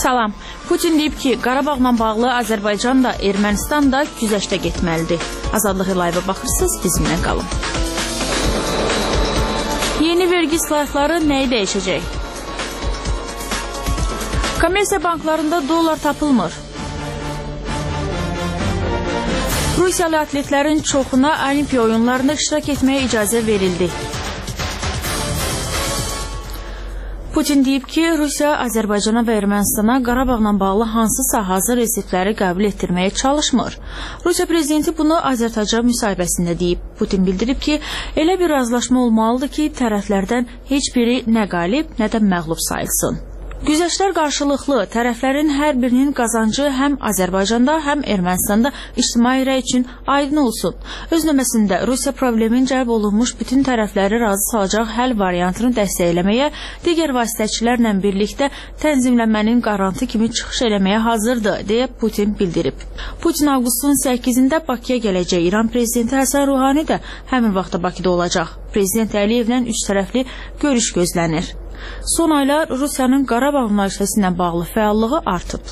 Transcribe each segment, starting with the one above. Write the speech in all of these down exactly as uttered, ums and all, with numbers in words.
Salam. Putin deyib ki, Qarabağla bağlı Azərbaycan da, Ermənistan da güzəştə getməlidir. Azadlığı live-a baxırsınız, bizimlə qalın. Yeni vergi slaytları nəyi dəyişəcək? Kommersiya banklarında dollar tapılmır. Rusiyalı atletlərin çoxuna Olimpiya oyunlarında iştirak etməyə icazə verildi. Putin deyib ki, Rusiya Azərbaycana və Ermənistana Qarabağla bağlı hansısa hazır reseptləri qəbul etdirməyə çalışmır. Rusiya prezidenti bunu Azərtaca müsahibəsində deyib. Putin bildirib ki, elə bir razılaşma olmalıdır ki, tərəflərdən heç biri nə qalib, nə də məğlub sayılsın. Güzəştlər qarşılıqlı, tərəflərin hər birinin qazancı həm Azərbaycanda, həm Ermənistanda ictimai rəy üçün aydın olsun. Öz növbəsində Rusiya problemin cəlb olunmuş bütün tərəfləri razı salacaq həll variantını dəstəkləməyə, digər vasitəçilərlə birlikdə tənzimlənmənin qarantı kimi çıxış eləməyə hazırdır, deyə Putin bildirib. Putin avqustun səkkizində Bakıya gələcək. İran prezidenti Həsən Ruhani də həmin vaxtda Bakıda olacaq. Prezident Əliyevlə üç tərəfli görüş gözlənir. Son aylar Rusiyanın Qarabağ münaqişəsi ilə bağlı fəallığı artıb.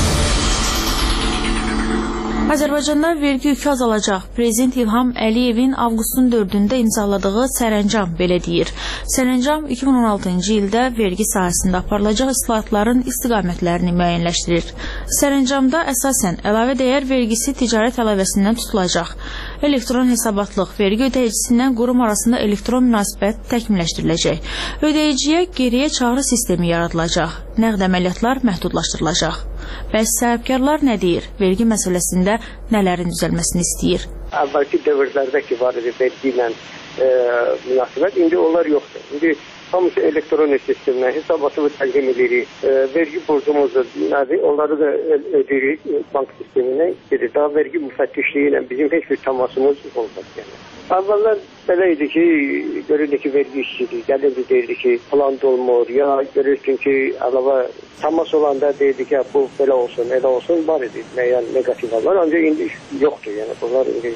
Azərbaycanda vergi yükü azalacaq. Prezident İlham Əliyevin avqustun dördündə imzaladığı sərəncam belə deyir. Sərəncam iki min on altıncı ildə vergi sahəsində aparılacaq islahatların istiqamətlərini müəyyənləşdirir. Sərəncamda əsasən əlavə dəyər vergisi ticarət əlavəsindən tutulacaq. Elektron hesabatlıq, vergi ödəyicisindən qurum arasında elektron münasibət təkmilləşdiriləcək. Ödəyiciyə geriyə çağrı sistemi yaradılacaq. Nəqd əməliyyatlar məhdudlaşdırılacaq. Bəs sahibkarlar nə deyir? Vergi məsələsində nələrin düzəlməsini istəyir? Əvvəlki dövrlərdəki var idi vergi ilə e, münasibət, indi onlar yoxdur. İndi hamısı elektronik sistemlə hesabatını təqdim edirik. E, vergi borcumuzu nədir? Onları da ödəyirik bank sisteminə. Daha vergi müfəttişliyi ilə bizim heç bir təmasımız olmaz. Yəni. Əvvəllər belə idi ki, görürdük ki, vergi işçidir, gəlirdi, deyirdi ki, plan dolmur, ya görürsün ki, əlavə təmas olanda deyirdi ki, bu belə olsun, elə olsun, var idi, müəyyən negativ var, ancaq indi yoxdur, yəni bunlar indi.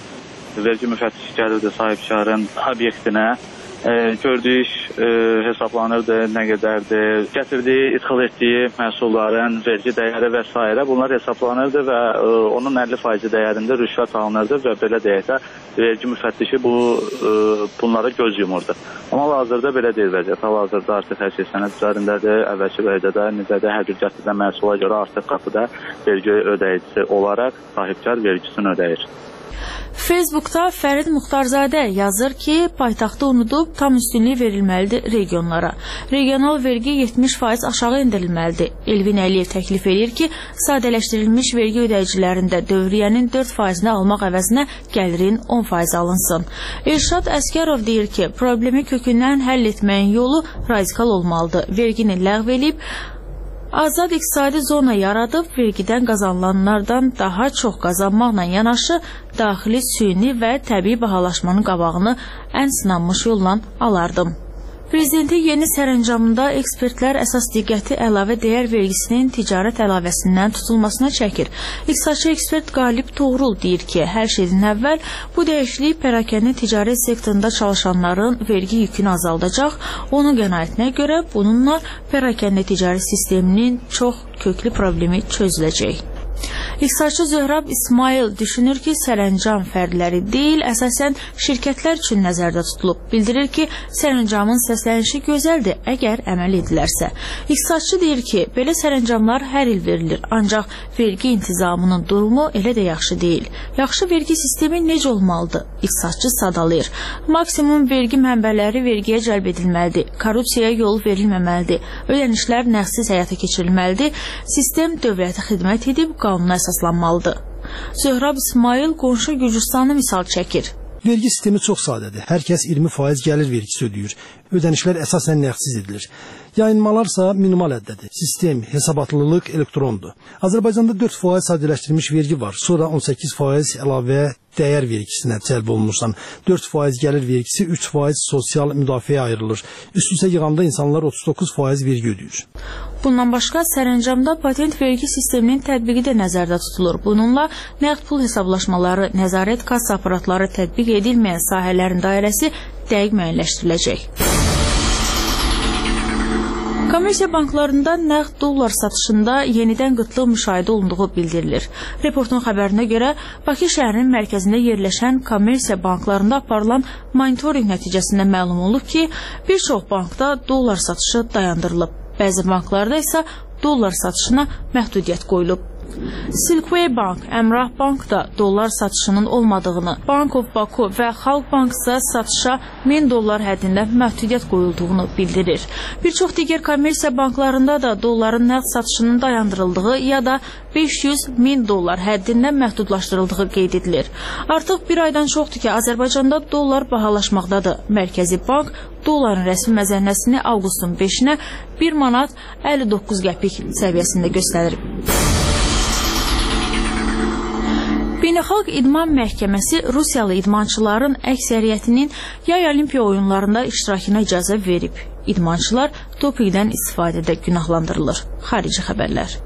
Vergi müfəttişi gəlirdi sahibkarın obyektinə, e, gördüyü iş e, hesablanırdı, nə qədərdir, gətirdiyi, idxal etdiyi məhsulların vergi dəyəri və s. bunlar hesablanırdı və e, onun əlli faiz dəyərində rüşvət alınırdı və belə deyək də, vergi müfəttişi bu, e, bunlara göz yumurdu. Amma hazırda belə deyil vəziyyət. Hal-hazırda artıq hər şey sənəd üzərindədir. Əvvəlki vəhdədə, necədə hər bir gətirilən məhsula görə artıq qapıda vergi ödəyicisi olaraq sahibkar vergisini ödəyir. Facebookda Fərid Muxtarzadə yazır ki, paytaxtı unudub tam üstünlük verilməlidir regionlara. Regional vergi yetmiş faiz aşağı endirilməlidir. Elvin Əliyev təklif edir ki, sadələşdirilmiş vergi ödəyicilərində dövriyyənin dörd faizini almaq əvəzinə gəlirin on faiz alınsın. Elşad Əskərov deyir ki, problemi kökündən həll etməyin yolu radikal olmalıdır. Vergini ləğv edib, azad iqtisadi zona yaradıb, vergidən qazanılanlardan daha çox qazanmaqla yanaşı, daxili süni və təbii bahalaşmanın qabağını ən sınanmış yolla alardım. Prezidenti yeni sərəncamında ekspertlər əsas diqqəti əlavə dəyər vergisinin ticarət əlavəsindən tutulmasına çəkir. İqtisadçı ekspert Qalib Toğrul deyir ki, hər şeydən əvvəl bu dəyişiklik pərakəndə ticarət sektorunda çalışanların vergi yükünü azaldacaq. Onun qənaətinə görə bununla pərakəndə ticarət sisteminin çox köklü problemi çözüləcək. İqtisadçı Zöhrab İsmail düşünür ki, sərəncam fərdləri deyil, əsasən şirkətlər üçün nəzərdə tutulub. Bildirir ki, sərəncamın səslənişi gözəldir, əgər əməl edilərsə. İqtisadçı deyir ki, belə sərəncamlar hər il verilir, ancaq vergi intizamının durumu elə də yaxşı deyil. Yaxşı vergi sistemi necə olmalıdır? İqtisadçı sadalayır. Maksimum vergi mənbələri vergiyə cəlb edilməlidir, korrupsiyaya yol verilməməlidir, ödənişlər nəğsiz həyata keçirilməlidir, sistem dövlətə xidmət edib qanuna əsaslanmalıdır. Zöhrab İsmail qonşu Gürcüstanı misal çəkir. Vergi sistemi çox sadədir. Hər kəs iyirmi faiz gəlir vergisi ödəyir. Ödənişlər əsasən nəğsiz edilir. Yayınmalarsa minimal həddədir. Sistem, hesabatlılıq elektrondur. Azərbaycanda dörd faiz sadələşdirilmiş vergi var. Sonra on səkkiz faiz əlavə dəyər vergisinə cəlb olunursan. dörd faiz gəlir vergisi, üç faiz sosial müdafiəyə ayrılır. Üst-üstə yığanda insanlar otuz doqquz faiz vergi ödəyir. Bundan başqa sərəncamda patent vergi sisteminin tətbiqi də nəzərdə tutulur. Bununla nəqd pul hesablaşmaları, nəzarət kassa aparatları tətbiq edilməyən sahələrin dairəsi dəqiq müəyyənləşdiriləcək. Kommersiya banklarında nəqd dollar satışında yenidən qıtlıq müşahidə olunduğu bildirilir. Reportun xəbərinə görə Bakı şəhərinin mərkəzində yerləşən kommersiya banklarında aparılan monitorinq nəticəsində məlum olub ki, bir çox bankda dollar satışı dayandırılıb. Bəzi banklarda isə dollar satışına məhdudiyyət qoyulub. Silkway Bank, Əmrah Bank da dollar satışının olmadığını, Bank of Baku və Xalq Bank isə satışa min dollar həddində məhdudiyyət qoyulduğunu bildirir. Bir çox digər kommersiya banklarında da dolların nəqd satışının dayandırıldığı ya da beş yüz min dollar həddində məhdudlaşdırıldığı qeyd edilir. Artıq bir aydan çoxdur ki, Azərbaycanda dollar bahalaşmaqdadır. Mərkəzi Bank dolların rəsmi məzənnəsini avqustun beşinə bir manat əlli doqquz qəpik səviyyəsində göstərir. Beynəlxalq İdman Məhkəməsi Rusiyalı idmançıların əksəriyyətinin yay olimpiya oyunlarında iştirakına icazə verib. İdmançılar dopingdən istifadədə günahlandırılır. Xarici xəbərlər.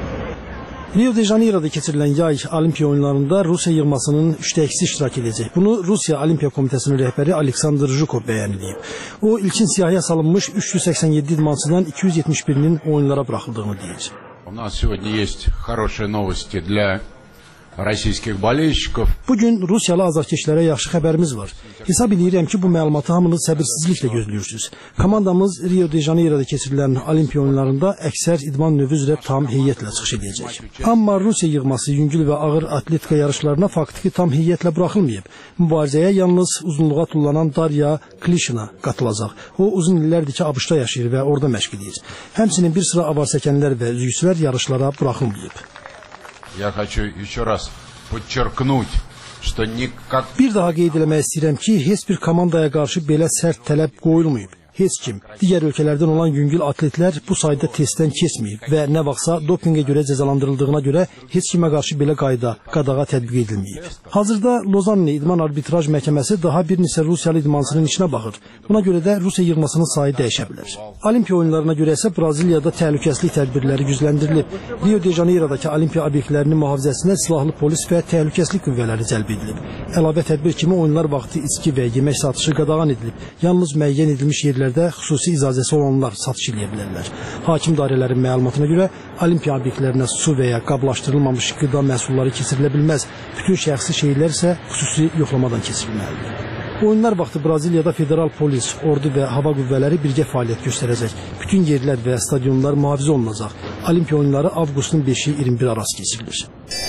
Rio de Janeiro'da keçirilən yay olimpiya oyunlarında Rusiya yığmasının üçdə ikisi iştirak edəcək. Bunu Rusiya Olimpiya Komitəsinin rəhbəri Aleksandr Zhukov bəyan edib. O, ilkin siyahıya salınmış üç yüz səksən yeddi idmançıdan iki yüz yetmiş birinin oyunlara buraxıldığını deyir. У нас сегодня есть хорошие новости для российских болельщиков. Bugün Rusiyalı azarkeşlərə yaxşı xəbərimiz var. Hesab edirəm ki, bu məlumatı hamınız səbirsizliklə gözləyirsiniz. Komandamız Rio de Janeiro'da keçirilən olimpiya oyunlarında əksər idman növü üzrə tam heyətlə çıxış edəcək. Amma Rusiya yığması yüngül və ağır atletika yarışlarına faktiki tam heyətlə buraxılmayıb. Mübarizəyə yalnız uzunluğa tullanan Darya Klishina qatılacaq. O uzun illərdir ki, ABŞ-da yaşayır və orada məşq edir. Həmçinin bir sıra avarsəkənlər və üzgüçülər yarışlara buraxılmayıb. Я хочу еще раз подчеркнуть, что никак... Bir daha qeyd eləmək istəyirəm ki, heç bir komandaya qarşı belə sərt tələb qoyulmayıb. Heç kim. Digər ölkələrdən olan yüngül atletlər bu sayda testdən keçməyib və nə vaxtsa dopinqə görə cəzalandırıldığına görə heç kimə qarşı belə qayda, qadağa tətbiq edilməyib. Hazırda Lozanne İdman Arbitraj Məhkəməsi daha bir neçə Rusiyalı idmançının işinə baxır. Buna görə də Rusiya yığmasının sayı dəyişə bilər. Olimpiya oyunlarına görə isə Braziliyada təhlükəsizlik tədbirləri gücləndirilib. Rio de Janeiro'dakı olimpiya obyektlərinin mühafizəsinə silahlı polis və təhlükəsizlik qüvvələri cəlb edilib. Əlavə tədbir kimi oyunlar vaxtı içki və yemək satışı qadağan edilib. Yalnız müəyyən edilmiş yerlərdə xüsusi icazəsi olanlar satış edə bilərlər. Hakim dairələrin məlumatına görə olimpiya obyektlərinə su və ya qablaşdırılmamış qida məhsulları keçirilə bilməz. Bütün şəxsi şeylər isə xüsusi yoxlamadan keçirilməlidir. Oyunlar vaxtı Braziliyada federal polis, ordu və hava qüvvələri birgə fəaliyyət göstərəcək. Bütün yerlər və stadionlar mühafizə olunacaq. Olimpiya oyunları avqustun beşi iyirmi bir arası keçirilir.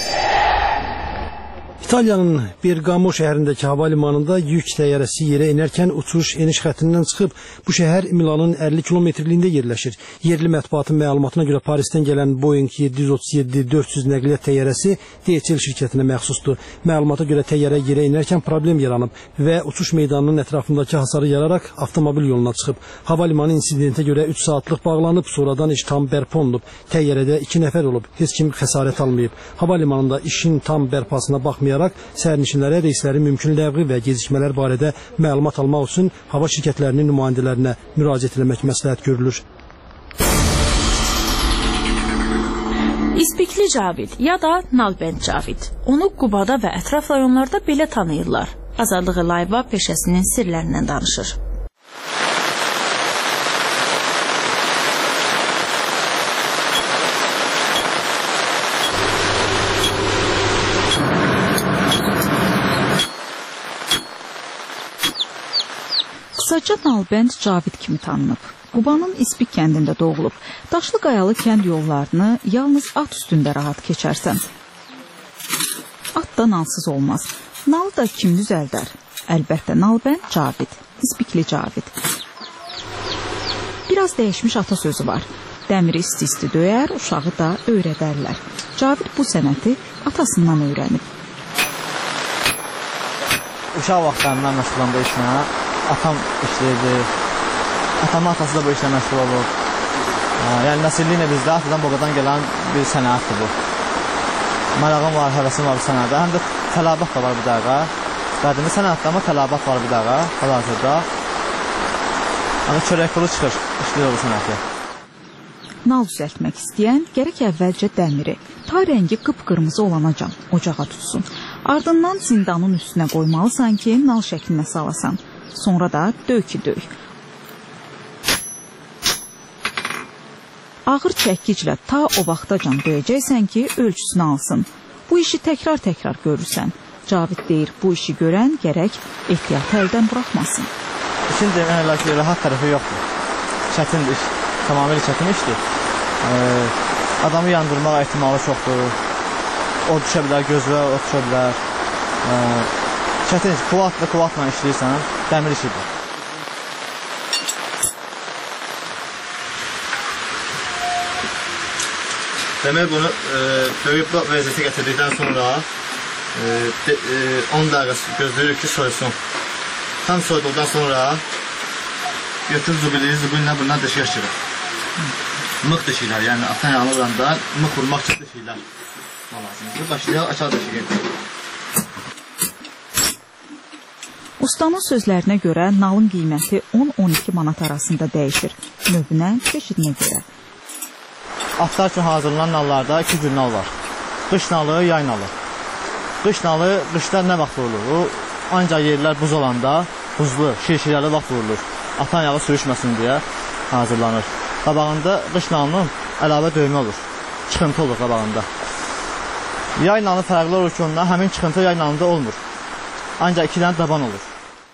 İtaliyanın Bergamo şəhərindəki hava limanında yük təyyarəsi yerə enərkən uçuş eniş xəttindən çıxıb. Bu şəhər Milanın əlli kilometrliyində yerləşir. Yerli mətbuatın məlumatına görə Parisdən gələn Boeing yeddi yüz otuz yeddi dörd yüz nəqliyyat təyyarəsi D H L şirkətinə məxsusdur. Məlumata görə təyyarə yerə enərkən problem yaranıb və uçuş meydanının ətrafındakı hasarı yararaq avtomobil yoluna çıxıb. Hava limanı insidentə görə üç saatlıq bağlanıb, sonradan iş tam bərpa olunub. Təyyarədə iki nəfər olub, heç kim xəsarət almayıb. Hava limanında işin tam bərpasına baxmayaraq sərnişinlərə reyslərin mümkün ləğvi və gecikmələr barədə məlumat almaq üçün hava şirkətlərinin nümayəndələrinə müraciət etmək məsləhət görülür. İspikli Cavid ya da Nalbənd Cavid. Onu Qubada və ətraf rayonlarda belə tanıyırlar. Azadlığı Layva peşəsinin sirlərindən danışır. Qısaca Nalbənd Cavid kimi tanınıb. Qubanın İspik kəndində doğulub. Daşlı qayalı kənd yollarını yalnız at üstündə rahat keçərsən. At da nalsız olmaz. Nalı da kim düzəldər? Əlbəttə Nalbənd Cavid, İspikli Cavid. Biraz dəyişmiş atasözü var. Dəmiri isti-isti döyər, uşağı da öyrədərlər. Cavid bu sənəti atasından öyrənib. Uşaq vaxtlarından məşğul olanda işlə atam işləyirdi. Atamın atası da bu işlə məşğul olub. Yəni nəsilliklə bizdə atadan babadan gələn bir sənətdir bu. Marağım var, həvəsim var bu sənətdə. Həm də tələbat da var bir dəqiqə. Qədimi sənətdə, amma tələbat var bir dəqiqə. Hal-hazırda. Yəni çörək pulu çıxır, işləyir bu sənəti. Nal düzəltmək istəyən gərək əvvəlcə dəmiri, ta rəngi qıpqırmızı olanacan ocağa tutsun. Ardından zindanın üstünə qoymalısan ki, nal şəklinə salasan. Sonra da döy ki döy. Ağır çəkiclə ta o vaxtacan döyəcəksən ki, ölçüsünü alsın. Bu işi təkrar-təkrar görürsən. Cavid deyir, bu işi görən gərək ehtiyatı əldən buraxmasın. İşin demək olar ki, rahat tərəfi yoxdur. Çətin iş, tamamilə çətin işdir. Ee, adamı yandırmaq ehtimalı çoxdur. O düşə bilər, gözlə o düşə bilər. Ee, çətin iş, kuvatla kuvatla işləyirsən, dəmir işidir. Demək bunu e, döyüb vəziyyətə gətirdikdən sonra e, de, e, on dəqiqə gözləyirik ki, soysun. Tam soyduqdan sonra götür zubili, zubilinlə bundan deşik açırıq. Mıx deşiklər, yəni atan yanı vuranda mıx vurmaq üçün deşiklər. Lazımdır. Başlayaq açar deşiyi. Ustanın sözlərinə görə nalın qiyməti on on iki manat arasında dəyişir. Növünə, çeşidinə görə. Atlar üçün hazırlanan nallarda iki cür nal var. Qış nalı, yay nalı. Qış nalı qışda nə vaxt vurulur? O, ancaq yerlər buz olanda, buzlu, şir-şirəli vaxt vurulur. Atan yağı sürüşməsin deyə hazırlanır. Qabağında qış nalının əlavə döymə olur. Çıxıntı olur qabağında. Yay nalı fərqli olur ki, ondan həmin çıxıntı yay nalında olmur. Ancaq iki dənə daban olur.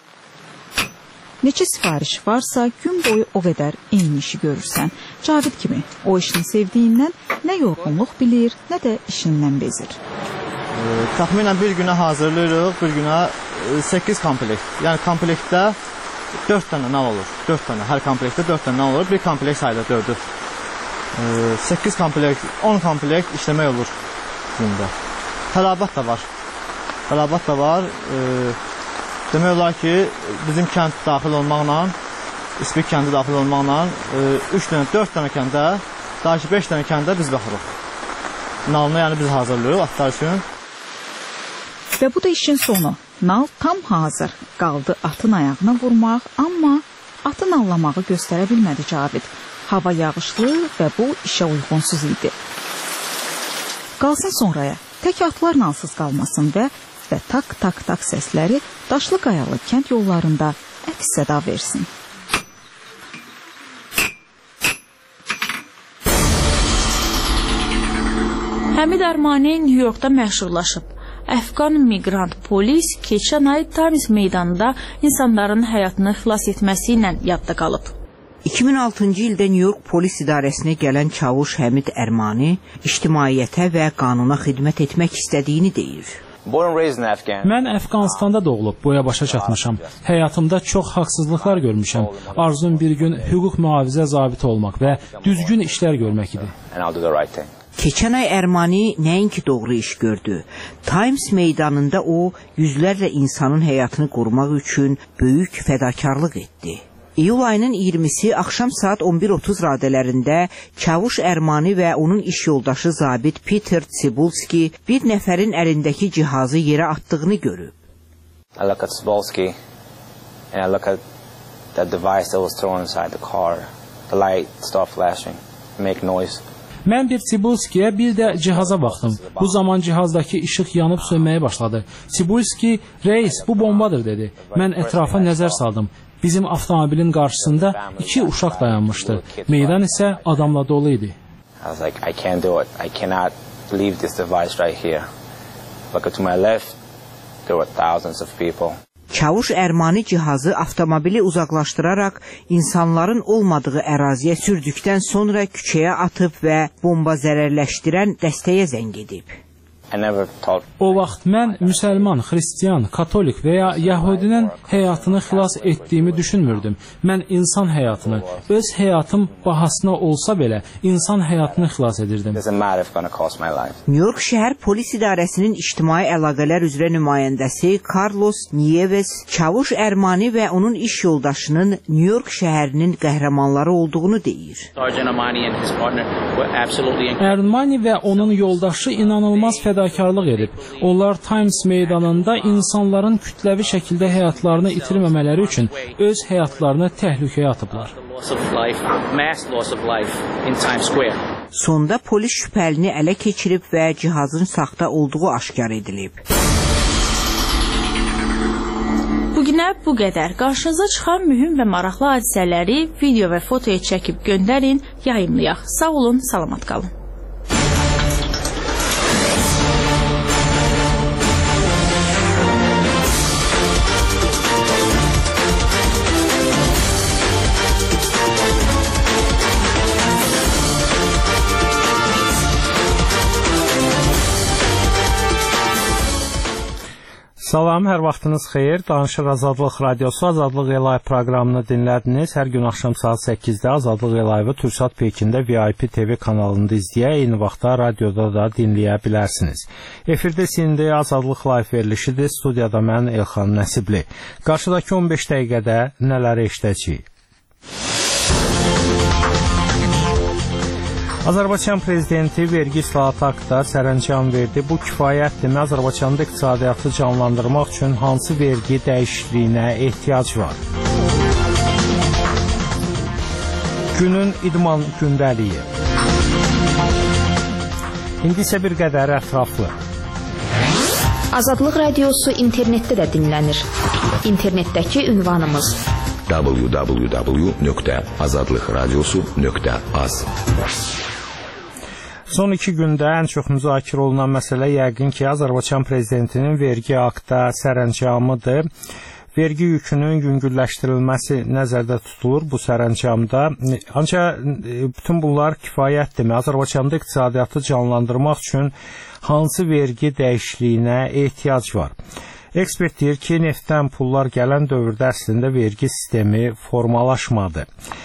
Neçə sifariş varsa gün boyu o qədər eyni işi görürsən. Cavid kimi o işini sevdiyindən nə yorğunluq bilir, nə də işindən bezir. E, təxminən bir günə hazırlayırıq, bir günə e, səkkiz komplekt. Yəni komplektdə dörd dənə nal olur. dörd dənə, hər komplektdə dörd dənə nal olur. Bir komplekt sayda dördü. E, səkkiz komplekt, on komplekt işləmək olur gündə. Tələbat da var. Tələbat da var. E, Demək olar ki, bizim kənd daxil olmaqla, İspik kəndi daxil olmaqla üç dənə, dörd dənə kəndə, daha ki beş dənə kəndə biz baxırıq. Nalını yəni biz hazırlıyıq atlar üçün. Və bu da işin sonu. Nal tam hazır. Qaldı atın ayağına vurmaq, amma atın nallamağı göstərə bilmədi Cavid. Hava yağışlı və bu işə uyğunsuz idi. Qalsın sonraya. Tək atlar nalsız qalmasın və və tak-tak-tak səsləri daşlı qayalı kənd yollarında əks-səda versin. Həmid Ərmani New Yorkda məşhurlaşıb. Əfqan miqrant polis keçən ay Times meydanında insanların həyatını xilas etməsi ilə yadda qalıb. iki min altıncı ildə New York polis idarəsinə gələn çavuş Həmid Ərmani ictimaiyyətə və qanuna xidmət etmək istədiyini deyir. Mən Əfqanistanda doğulub, boya başa çatmışam. Həyatımda çox haqsızlıqlar görmüşəm. Arzum bir gün hüquq mühafizə zabiti olmaq və düzgün işlər görmək idi. Keçən ay Ərmani nəinki doğru iş gördü. Times meydanında o, yüzlərlə insanın həyatını qorumaq üçün böyük fədakarlıq etdi. İyul ayının iyirmisi axşam saat on bir otuz radələrində çavuş Ərmani və onun iş yoldaşı zabit Peter Cibulski bir nəfərin əlindəki cihazı yerə atdığını görüb. I look at Cibulski and I look at the device that was thrown inside the car. The light stopped flashing, make noise. Mən bir Cibulskiyə bir də cihaza baxdım. Bu zaman cihazdakı işıq yanıb sönməyə başladı. Cibulski, reis bu bombadır dedi. Mən ətrafa nəzər saldım. Bizim avtomobilin qarşısında iki uşaq dayanmışdı. Meydan isə adamla dolu idi. I was like, I can't do it. I cannot leave this device right here. Look to my left, there were thousands of people. Çavuş Ərmani cihazı avtomobili uzaqlaşdıraraq insanların olmadığı əraziyə sürdükdən sonra küçəyə atıb və bomba zərərləşdirən dəstəyə zəng edib. O vaxt mən müsəlman, xristiyan, katolik və ya yəhudinin həyatını xilas etdiyimi düşünmürdüm. Mən insan həyatını, öz həyatım bahasına olsa belə insan həyatını xilas edirdim. New York şəhər polis idarəsinin ictimai əlaqələr üzrə nümayəndəsi Carlos Nieves, çavuş Ərmani və onun iş yoldaşının New York şəhərinin qəhrəmanları olduğunu deyir. Ərmani və onun yoldaşı inanılmaz fədakarlıq fədakarlıq edib. Onlar Times meydanında insanların kütləvi şəkildə həyatlarını itirməmələri üçün öz həyatlarını təhlükəyə atıblar. Sonda polis şübhəlini ələ keçirib və cihazın saxta olduğu aşkar edilib. Bugünə isə bu qədər. Qarşınıza çıxan mühüm və maraqlı hadisələri video və fotoya çəkib göndərin, yayımlayaq. Sağ olun, salamat qalın. Salam, hər vaxtınız xeyir. Danışıq Azadlıq Radiosu, Azadlıq Live proqramını dinlədiniz. Hər gün axşam saat səkkizdə Azadlıq Live-ı Türksat Pekində V I P T V kanalında izləyə, eyni vaxtda radioda da dinləyə bilərsiniz. Efirdə sindi Azadlıq Live verilişidir. Studiyada mən Elxan Nəsibli. Qarşıdakı on beş dəqiqədə nələri eşidəcəyik? Azərbaycan prezidenti vergi islahatı haqqında sərəncam verdi. Bu kifayətdirmi? Azərbaycanda iqtisadiyyatı canlandırmaq üçün hansı vergi dəyişikliyinə ehtiyac var? Günün idman gündəliyi. İndi isə bir qədər ətraflı. Azadlıq Radiosu internetdə də dinlənir. İnternetdəki ünvanımız w w w nöqtə azadlıqradiosu nöqtə az. Son iki gündə ən çox müzakirə olunan məsələ yəqin ki, Azərbaycan prezidentinin vergi haqqında sərəncamıdır. Vergi yükünün yüngülləşdirilməsi nəzərdə tutulur bu sərəncamda. Ancaq bütün bunlar kifayətdirmi? Azərbaycanda iqtisadiyyatı canlandırmaq üçün hansı vergi dəyişikliyinə ehtiyac var? Ekspert deyir ki, neftdən pullar gələn dövrdə əslində vergi sistemi formalaşmadı.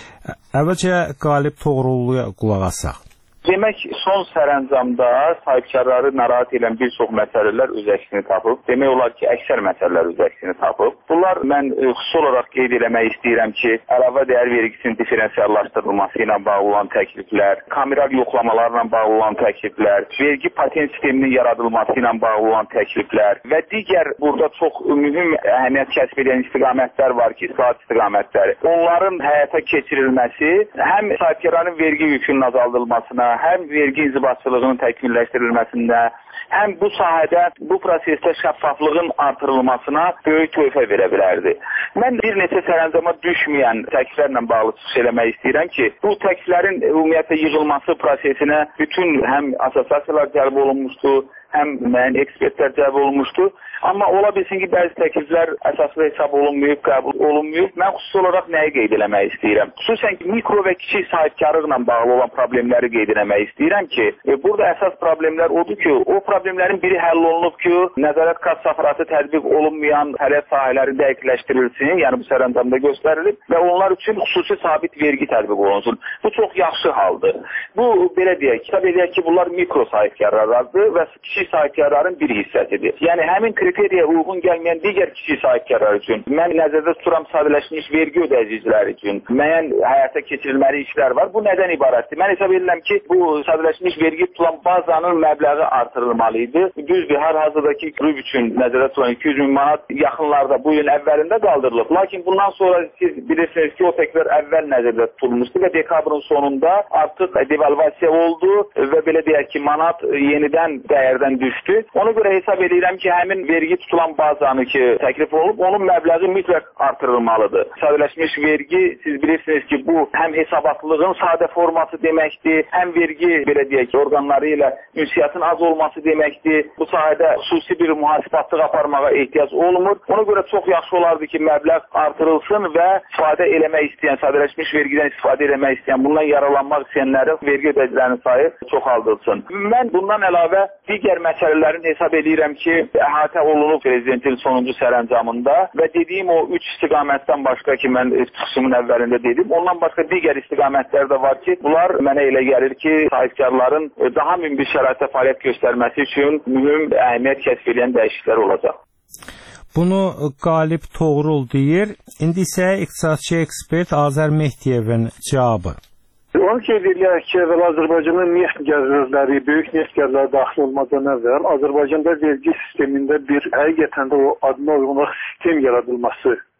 Əvvəlcə Qalib Toğrulluya qulaq asaq. Demək, son sərəncamda sahibkarları narahat edən bir çox məsələlər öz əksini tapıb. Demək olar ki, əksər məsələlər öz əksini tapıb. Bunlar mən xüsusi olaraq qeyd eləmək istəyirəm ki, əlavə dəyər vergisinin diferensiallaşdırılması ilə bağlı olan təkliflər, kameral yoxlamalarla bağlı olan təkliflər, vergi patent sisteminin yaradılması ilə bağlı olan təkliflər və digər burada çox mühüm əhəmiyyət kəsb edən istiqamətlər var ki, islahat istiqamətləri. Onların həyata keçirilməsi həm sahibkarların vergi yükünün azaldılmasına, həm vergi inzibatçılığının təkmilləşdirilməsində, həm bu sahədə, bu prosesdə şəffaflığın artırılmasına böyük töhfə verə bilərdi. Mən bir neçə sərəncama düşməyən təkliflərlə bağlı çıxış eləmək istəyirəm ki, bu təkliflərin ümumiyyətlə yığılması prosesinə bütün həm assosiasiyalar cəlb olunmuşdu, həm müəyyən ekspertlər cəlb olunmuşdu. Amma ola bilsin ki, bəzi təkliflər əsaslı hesab olunmayıb, qəbul olunmayıb. Mən xüsusi olaraq nəyi qeyd eləmək istəyirəm? Xüsusən ki, mikro və kiçik sahibkarlıqla bağlı olan problemləri qeyd eləmək istəyirəm ki, e, burada əsas problemlər odur ki, o problemlərin biri həll olunub ki, nəzarət kassa aparatı tətbiq olunmayan fəaliyyət sahələri dəqiqləşdirilsin, yəni bu sərəncamda göstərilib və onlar üçün xüsusi sabit vergi tətbiq olunsun. Bu çox yaxşı haldır. Bu, belə deyək, tabii deyək ki, bunlar mikro sahibkarlardır və kiçik sahibkarların bir hissəsidir. Yəni, həmin kriteriya uyğun gəlməyən digər kiçik sahibkarlar üçün, mən nəzərdə tuturam sadələşmiş vergi ödəyicilər üçün müəyyən həyata keçirilməli işlər var. Bu nədən ibarətdir? Mən hesab edirəm ki, bu sadələşmiş vergi tutulan bazanın məbləği artırılmalıydı. Düzdür, hal-hazırdakı qrüp üçün nəzərdə tutulan iki yüz min manat yaxınlarda bu il əvvəlində qaldırılıb. Lakin bundan sonra siz bilirsiniz ki, o təkrar əvvəl nəzərdə tutulmuşdu və dekabrın sonunda artıq devalvasiya oldu və belə deyək ki, manat yenidən dəyərdən düşdü. Ona görə hesab edirəm ki, həmin vergi tutulan bazanı ki, təklif olub, onun məbləği mütləq artırılmalıdır. Sadələşmiş vergi, siz bilirsiniz ki, bu həm hesabatlılığın sadə forması deməkdir, həm vergi, belə deyək ki, orqanları ilə ünsiyyətin az olması deməkdir. Bu sahədə xüsusi bir mühasibatlıq aparmağa ehtiyac olmur. Ona görə çox yaxşı olardı ki, məbləğ artırılsın və istifadə eləmək istəyən, sadələşmiş vergidən istifadə eləmək istəyən, bundan yaralanmaq istəyənlərin vergi ödəyicilərinin sayı çoxaldılsın. Mən bundan əlavə digər məsələlərin hesab edirəm ki, əhatə olunub prezidentin sonuncu sərəncamında və dediyim o üç istiqamətdən başqa ki, mən çıxışımın əvvəlində dedim, ondan başqa digər istiqamətlər də var ki, bunlar mənə elə gəlir ki, sahibkarların daha mümkün şəraitdə fəaliyyət göstərməsi üçün mühüm əhəmiyyət kəsb edən dəyişikliklər olacaq. Bunu Qalib Toğrul deyir. İndi isə iqtisadçı ekspert Azər Mehdiyevin cavabı. Onu qeyd edək ki, Azərbaycanın neft gəzirləri, böyük neft gəzirləri daxil olmadan əvvəl Azərbaycanda vergi sistemində bir həqiqətən də o adına uyğun sistem yaradılması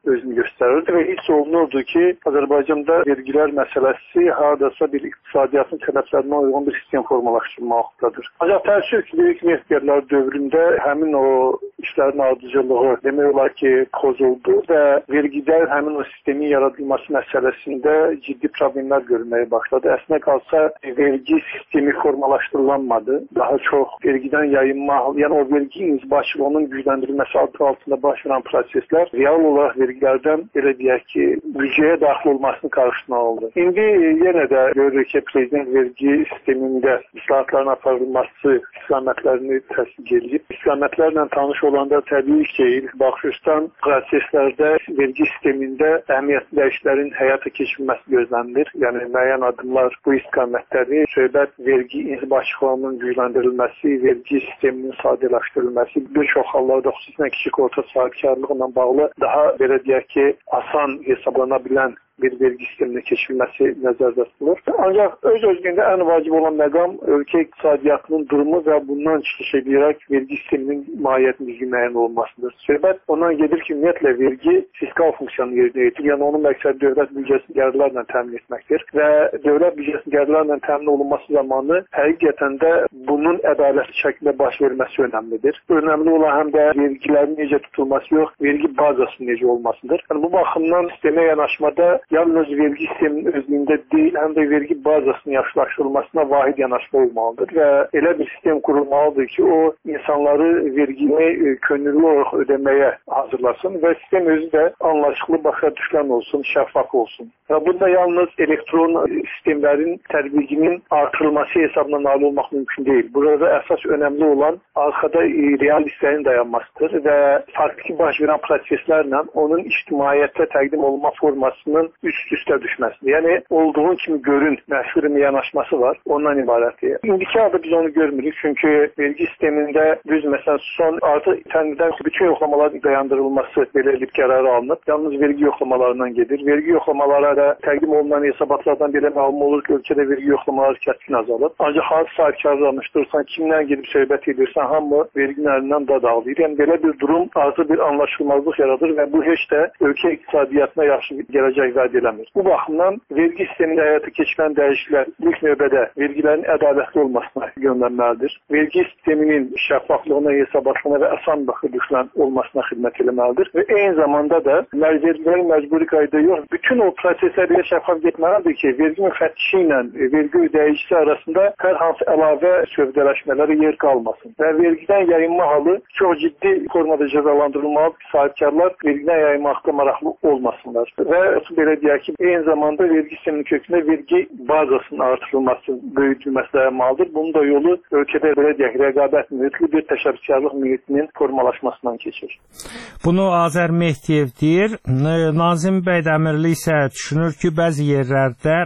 özünü göstərirdi və hiss olunurdu ki, Azərbaycanda vergilər məsələsi hardasa bir iqtisadiyyatın tələblərinə uyğun bir sistem formalaşdırmaqdadır. Ancaq təəssüf ki, böyük neft-qərlər dövründə həmin o işlərin ardıcılığı demək olar ki, pozuldu və vergidən həmin o sistemin yaradılması məsələsində ciddi problemlər görülməyə başladı. Əslində qalsa vergi sistemi formalaşdırılanmadı. Daha çox vergidən yayınma, yəni o vergi inzibaşılığının gücləndirilməsi adı altında baş verən proseslər real olaraq vergilərdən belə deyək ki, büdcəyə daxil olmasını qarşısına aldı. İndi yenə də görürük ki, prezident vergi sistemində islahatların aparılması istiqamətlərini təsdiq edib. İstiqamətlərlə tanış olanda təbii ki, ilk baxışdan proseslərdə vergi sistemində əhəmiyyətli dəyişikliklərin həyata keçirilməsi gözlənilir. Yəni müəyyən addımlar bu istiqamətləri, söhbət vergi inzibaşılığının gücləndirilməsi, vergi sisteminin sadələşdirilməsi, bir çox hallarda xüsusilə kiçik orta sahibkarlıqla bağlı daha belə deyək ki, asan hesablana bilən bir vergi sisteminə keçirilməsi nəzərdə tutulur. Ancaq öz-özlüyündə ən vacib olan məqam ölkə iqtisadiyyatının durumu və bundan çıxış edərək vergi sisteminin mahiyyətinin düzgün müəyyən olunmasıdır. Söhbət ondan gedir ki, ümumiyyətlə vergi fiskal funksiyonu yerinə yetirir. Yəni onun məqsədi dövlət büdcəsini gəlirlərlə təmin etməkdir və dövlət büdcəsini gəlirlərlə təmin olunması zamanı həqiqətən də bunun ədalətli şəkildə baş verməsi önəmlidir. Önəmli olan həm də vergilərin necə tutulması yox, vergi bazasının necə olmasıdır. Yəni bu baxımdan sistemə yanaşmada yalnız vergi sisteminin özlüyündə deyil, həm də vergi bazasının yaxşılaşdırılmasına vahid yanaşma olmalıdır və elə bir sistem qurulmalıdır ki, o insanları vergini könüllü olaraq ödəməyə hazırlasın və sistem özü də anlaşıqlı başa düşülən olsun, şəffaf olsun. Və bunda yalnız elektron sistemlərin tətbiqinin artırılması hesabına nail olmaq mümkün deyil. Burada əsas önəmli olan arxada real hissənin dayanmasıdır və faktiki baş verən proseslərlə onun ictimaiyyətə təqdim olunma formasının üst-üstə düşməsidir. Yəni, olduğun kimi görün, məşhurin yanaşması var, ondan ibarətdir. İndiki halda biz onu görmürük, çünki vergi sistemində düz məsələn son artıq təndən bütün yoxlamaların dayandırılması belə bir qərarı alınıb. Yalnız vergi yoxlamalarından gedir. Vergi yoxlamalara da təqdim olunan hesabatlardan belə məlum olur ki, ölkədə vergi yoxlamaları kəskin azalıb. Ancaq hansı sahibkarı danışdırırsan, kimdən gedib söhbət edirsən, hamı verginin əlindən dad alır. Yəni, belə bir durum artıq bir anlaşılmazlıq yaradır və bu heç də ölkə iqtisadiyyatına yaxşı gələcək vəd eləmir. Bu baxımdan vergi sistemində həyata keçirilən dəyişikliklər ilk növbədə vergilərin ədalətli olmasına yönlənməlidir. Vergi sisteminin şəffaflığına, hesabatlığına və asan başa düşülən olmasına xidmət etməlidir və eyni zamanda da vergilərin məcburi qaydada yox, bütün o proseslər belə şəffaf getməlidir ki, vergi müfəttişi ilə vergi ödəyicisi arasında hər hansı əlavə sövdələşmələrə yer qalmasın və vergidən yayınma halı çox ciddi formada cəzalandırılmalıdır ki, sahibkarlar vergidən yayınmaqda maraqlı olmasınlar və belə deyək ki, eyni zamanda vergi sisteminin kökündə vergi bazasının artırılması, böyüdülməsi dayanmalıdır. Bunun da yolu ölkədə belə deyək, rəqabət mühitli bir təşəbbüskarlıq mühitinin formalaşmasından keçir. Bunu Azər Mehdiyev deyir. Nazim Bəydəmirli isə düşünür ki, bəzi yerlərdə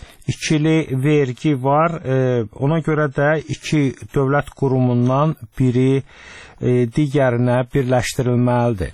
ikili vergi var. Ona görə də iki dövlət qurumundan biri digərinə birləşdirilməlidir.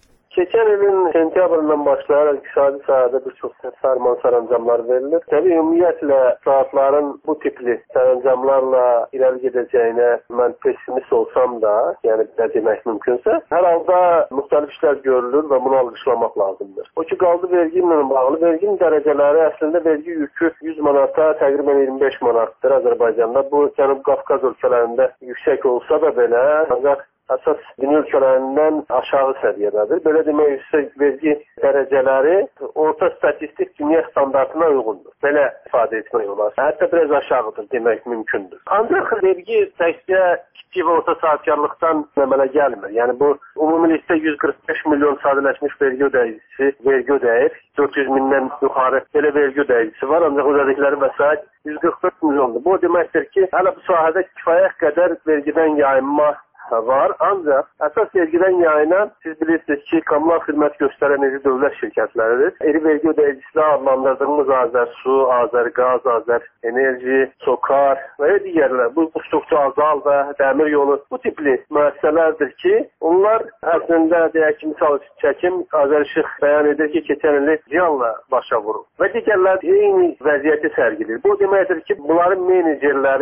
Keçən ilin sentyabrından başlayaraq iqtisadi sahədə bir çox fərman sərəncamlar verilir. Təbii ümumiyyətlə saatların bu tipli sərəncamlarla irəli gedəcəyinə mən pessimist olsam da, yəni belə demək mümkünsə, hər halda müxtəlif işlər görülür və bunu alqışlamaq lazımdır. O ki, qaldı vergi ilə bağlı. Verginin dərəcələri əslində vergi yükü yüz manata təqribən iyirmi beş manatdır Azərbaycanda. Bu, Cənub Qafqaz ölkələrində yüksək olsa da belə, ancaq əsas dünya ölkələrindən aşağı səviyyədədir. Belə demək, yüksək vergi dərəcələri orta statistik dünya standartına uyğundur. Belə ifadə etmək olar. Hətta biraz aşağıdır demək mümkündür. Ancaq vergi təkcə kiçik və orta sahibkarlıqdan əmələ gəlmir. Yəni bu ümumilikdə yüz qırx beş milyon sadələşmiş vergi ödəyicisi vergi ödəyir. dörd yüz mindən yuxarı belə vergi ödəyicisi var. Ancaq ödədikləri vəsait yüz qırx dörd milyondur. Bu deməkdir ki, hələ bu sahədə kifayət qədər vergidən yayınma var, ancaq əsas vergidən yayınan, siz bilirsiniz ki, kommunal xidmət göstərən iri dövlət şirkətləridir. İri vergi ödəyicisi adlandırdığımız Azərsu, Azərqaz, Azərenerji, Sokar və digərlər, bu Uçduqca Azal və Dəmir yolu bu tipli müəssisələrdir ki, onlar əslində deyək ki, misal çəkim, Azərişıq bəyan edir ki, keçən ili ziyanla başa vurur və digərlər eyni vəziyyəti sərgilir. Bu deməkdir ki, bunların menecerləri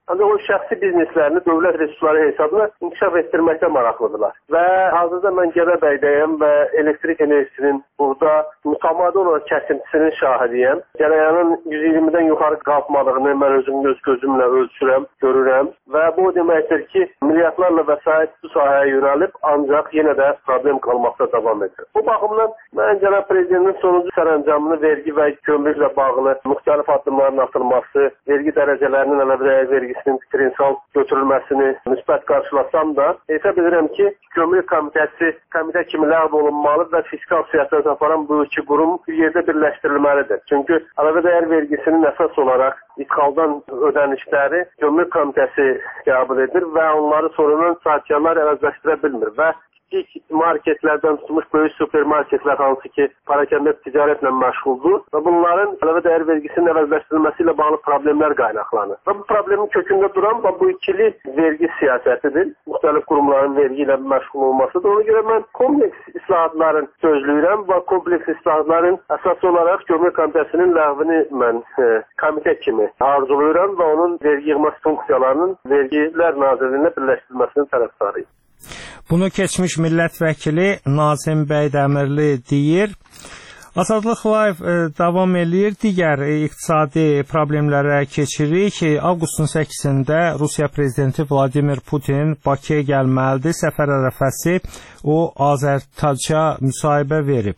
Ancaq o şəxsi bizneslərini dövlət resursları hesabına inkişaf etdirməkdə maraqlıdırlar. Və hazırda mən Gədəbəydəyəm və elektrik enerjisinin burada mütəmadi olaraq kəsintisinin şahidiyəm. Cərəyanın yüz iyirmidən yuxarı qalxmadığını mən özüm öz gözümlə ölçürəm, görürəm və bu deməkdir ki, milyardlarla vəsait bu sahəyə yönəlib, ancaq yenə də problem qalmaqda davam edir. Bu baxımdan mən cənab prezidentin sonuncu sərəncamını vergi və gömrüklə bağlı müxtəlif addımların atılması, vergi dərəcələrinin əlavə dəyər vergisinin diferensial götürülməsini müsbət qarşılasam da, hesab edirəm ki, gömrük komitəsi komitə kimi ləğv olunmalı və fiskal siyasət aparan bu iki qurum bir yerdə birləşdirilməlidir. Çünki əlavə dəyər vergisinin əsas olaraq idxaldan ödənişləri gömrük komitəsi qəbul edir və onları sonradan sahibkarlar əvəzləşdirə bilmir və kiçik marketlərdən tutmuş böyük supermarketlər hansı ki, parakəndə ticarətlə məşğuldur və bunların əlavə dəyər vergisinin əvəzləşdirilməsi ilə bağlı problemlər qaynaqlanır. Və bu problemin kökündə duran və bu ikili vergi siyasətidir. Müxtəlif qurumların vergi ilə məşğul olmasıdır. Ona görə mən kompleks islahatların sözləyirəm və kompleks islahatların əsas olaraq gömrük komitəsinin ləğvini mən e, komitə kimi arzulayıram və onun vergi yığması funksiyalarının Vergilər Nazirliyinə birləşdirilməsinin tərəfdarıyım. Bunu keçmiş millət vəkili Nazim Bəydəmirli deyir. Azadlıq Live e, davam eləyir. Digər e, iqtisadi problemlərə keçirik. Avqustun səkkizində Rusiya prezidenti Vladimir Putin Bakıya gəlməlidir. Səfər ərəfəsi o Azərtaca müsahibə verib.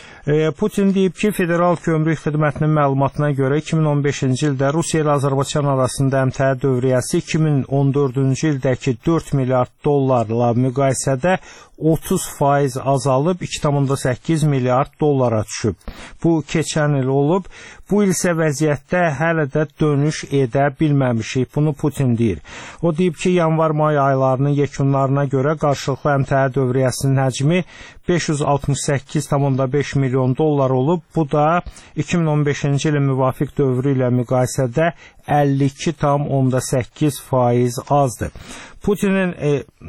Putin deyib ki, Federal Gömrük Xidmətinin məlumatına görə iki min on beşinci ildə Rusiya ilə Azərbaycan arasında əmtəə dövriyyəsi iki min on dördüncü ildəki dörd milyard dollarla müqayisədə otuz faiz azalıb iki tam səkkiz milyard dollara düşüb. Bu keçən il olub. Bu il isə vəziyyətdə hələ də dönüş edə bilməmişik. Bunu Putin deyir. O deyib ki, yanvar-may aylarının yekunlarına görə qarşılıqlı əmtəə dövriyyəsinin həcmi beş yüz altmış səkkiz tam beş milyon dollar olub. Bu da iki min on beşinci ilin müvafiq dövrü ilə müqayisədə əlli iki tam səkkiz faiz azdır. Putinin e,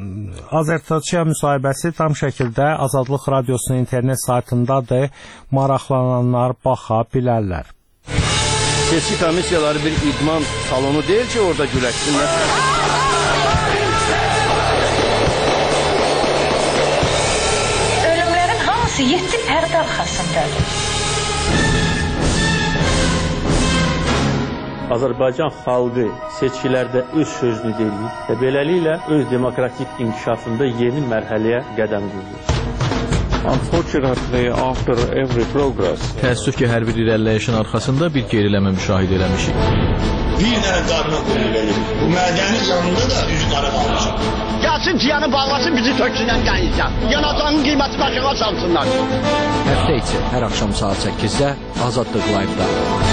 Azərtaca müsahibəsi tam şəkildə Azadlıq Radiosunun internet saytındadır. Maraqlananlar baxa bilərlər. Seçki komissiyaları bir idman salonu deyil ki, orada güləşsinlər. Ölümlərin hamısı yeddi pərdə arxasındadır. Azərbaycan xalqı seçkilərdə öz sözünü deyir və beləliklə öz demokratik inkişafında yeni mərhələyə qədəm qoyur. Unfortunately, after every progress, təəssüf ki, hər bir irəliləyişin arxasında bir geriləmə müşahidə eləmişik. Bir dənə qarına qoyulur. Bu mədəni yanında da üzü qara qalmışıq. Gəlsin ciyanı bağlasın, bizi töksünən qənizdən. Yanacağın qiyməti başına çalsınlar. Həftə içi, hər axşam saat səkkizdə Azadlıq Live-da.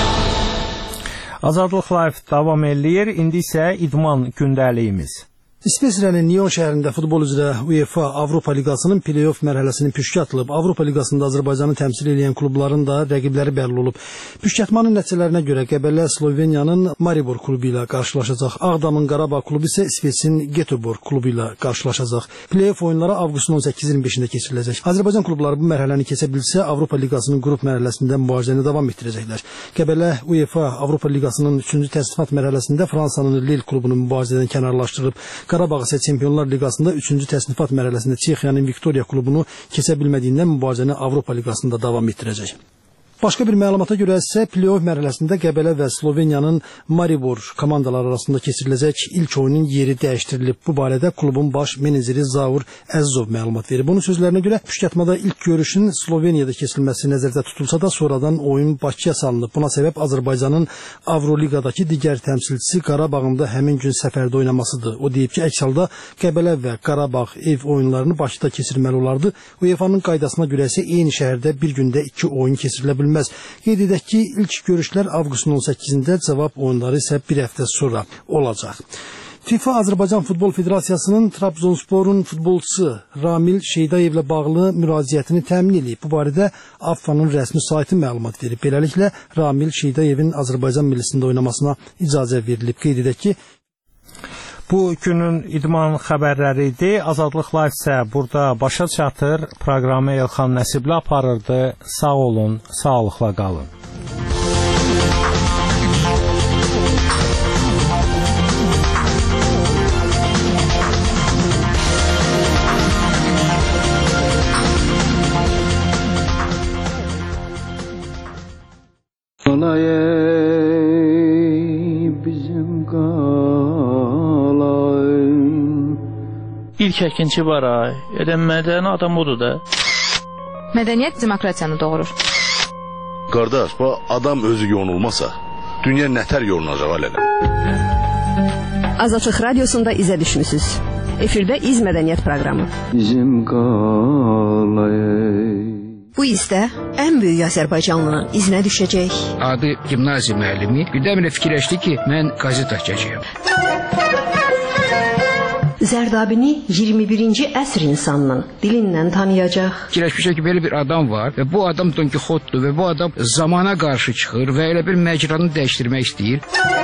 Azadlıq Live davam eləyir. İndi isə idman gündəliyimiz. İsveçrənin Nyon şəhərində futbol üzrə UEFA Avropa Liqasının play-off mərhələsinin püşkü atılıb. Avropa Liqasında Azərbaycanı təmsil edən klubların da rəqibləri bəlli olub. Püşkətmanın nəticələrinə görə Qəbələ Sloveniyanın Maribor klubu ilə qarşılaşacaq. Ağdamın Qarabağ klubu isə İsveçin Göteborg klubu ilə qarşılaşacaq. Play-off oyunları avqustun on səkkiz iyirmi beşində keçiriləcək. Azərbaycan klubları bu mərhələni keçə bilsə, Avropa Liqasının qrup mərhələsində mübarizəni davam etdirəcəklər. Qəbələ UEFA Avropa Liqasının üçüncü təsnifat mərhələsində Fransanın Lille klubunu mübarizədən kənarlaşdırıb. Qarabağ isə Çempionlar Liqasında üçüncü təsnifat mərhələsində Çexiyanın Viktoriya klubunu keçə bilmədiyindən mübarizəni Avropa Liqasında davam etdirəcək. Başqa bir məlumata görə isə play-off mərhələsində Qəbələ və Sloveniyanın Maribor komandaları arasında keçiriləcək ilk oyunun yeri dəyişdirilib. Bu barədə klubun baş meneceri Zaur Əzizov məlumat verib. Onun sözlərinə görə püşkətmada ilk görüşün Sloveniyada keçirilməsi nəzərdə tutulsa da sonradan oyun Bakıya salınıb. Buna səbəb Azərbaycanın Avroliqadakı digər təmsilçisi Qarabağın da həmin gün səfərdə oynamasıdır. O deyib ki, əks halda Qəbələ və Qarabağ ev oyunlarını Bakıda keçirməli olardı. UEFA'nın qaydasına görə isə eyni şəhərdə bir gündə iki oyun keçirilə bilməz. Qeyd edək ki, ilk görüşlər avqustun on səkkizində, cavab oyunları isə bir həftə sonra olacaq. FIFA Azərbaycan Futbol Federasiyasının Trabzonsporun futbolçusu Ramil Şeydayevlə bağlı müraciətini təmin edib. Bu barədə A F F-nın rəsmi saytı məlumat verib. Beləliklə, Ramil Şeydayevin Azərbaycan millisində oynamasına icazə verilib. Qeyd edək ki, bu günün idman xəbərləri idi. Azadlıq Live isə burada başa çatır. Proqramı Elxan Nəsibli aparırdı. Sağ olun, sağlıqla qalın. Qalay bizim qalay. İlk əkinçi var ay. Elə mədəni adam odur da. Mədəniyyət demokratiyanı doğurur. Qardaş, bu adam özü yonulmasa, dünya nətər yorulacaq alələ? Azadlıq Radiosunda izə düşmüsünüz. Efirdə İz Mədəniyyət proqramı. Bizim qalay. Bu izdə ən böyük Azərbaycanlının izinə düşəcək. Adı gimnaziya müəllimi. Birdən-birə fikirləşdi ki, mən qazet açacağam. Zərdabini iyirmi birinci əsr insanının dilindən tanıyacaq. Fikirləşmişəm ki, belə bir adam var və bu adam Don Kixotdur və bu adam zamana qarşı çıxır və elə bir məcranı dəyişdirmək istəyir.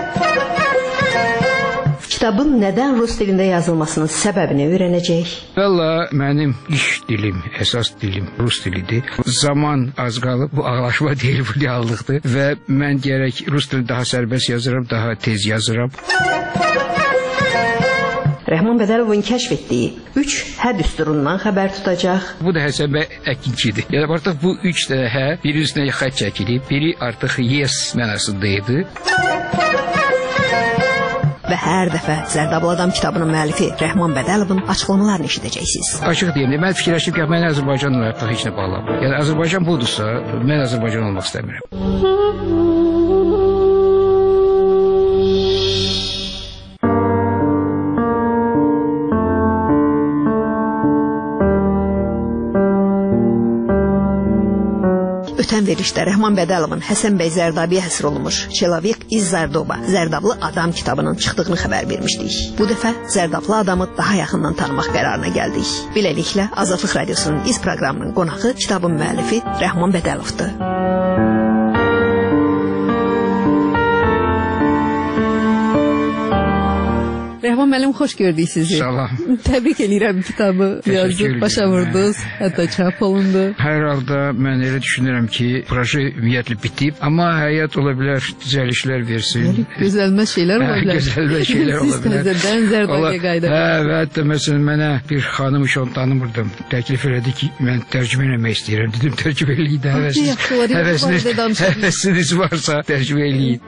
Kitabın nədən rus dilində yazılmasının səbəbini öyrənəcək. Valla mənim iş dilim, əsas dilim rus dilidir. Zaman az qalıb, bu ağlaşma deyil, bu reallıqdır və mən gərək rus dilini daha sərbəst yazıram, daha tez yazıram. Rəhman Bədəlovun kəşf etdiyi üç hə düsturundan xəbər tutacaq. Bu da Həsən bəy əkinçidir. Yəni artıq bu üç də hə, biri üstünə xətt çəkilib, biri artıq yes mənasında idi. Və hər dəfə Zərdablı Adam kitabının müəllifi Rəhman Bədəlovun açıqlamalarını eşidəcəksiniz. Açıq deyim, mən fikirləşdim ki, mən Azərbaycanla artıq heç nə bağlamam. Yəni Azərbaycan budursa, mən Azərbaycan olmaq istəmirəm. Ötən verilişdə Rəhman Bədəlovun Həsən bəy Zərdabiyə həsr olunmuş Çelavik iz Zardoba Zərdablı Adam kitabının çıxdığını xəbər vermişdik. Bu dəfə Zərdablı adamı daha yaxından tanımaq qərarına gəldik. Beləliklə Azadlıq Radiosunun İz proqramının qonağı kitabın müəllifi Rəhman Bədəlovdur. Rəhman müəllim, xoş gördük sizi. Salam. Təbrik edirəm, kitabı yazıb, başa vurdunuz, hətta çap olundu. Hər halda mən elə düşünürəm ki, proje ümumiyyətlə bitib, amma həyat ola bilər, düzəlişlər versin. Gözəlmə şeylər ola bilər. Gözəlmə şeylər ola bilər. Siz təzədən Zərdabiyə qayıdaq. Hə, və hətta məsələn mənə bir xanım iş onu tanımırdım. Təklif elədi ki, mən tərcümə eləmək istəyirəm. Dedim, tərcümə eləyin də həvəsiniz varsa tərcümə eləyin.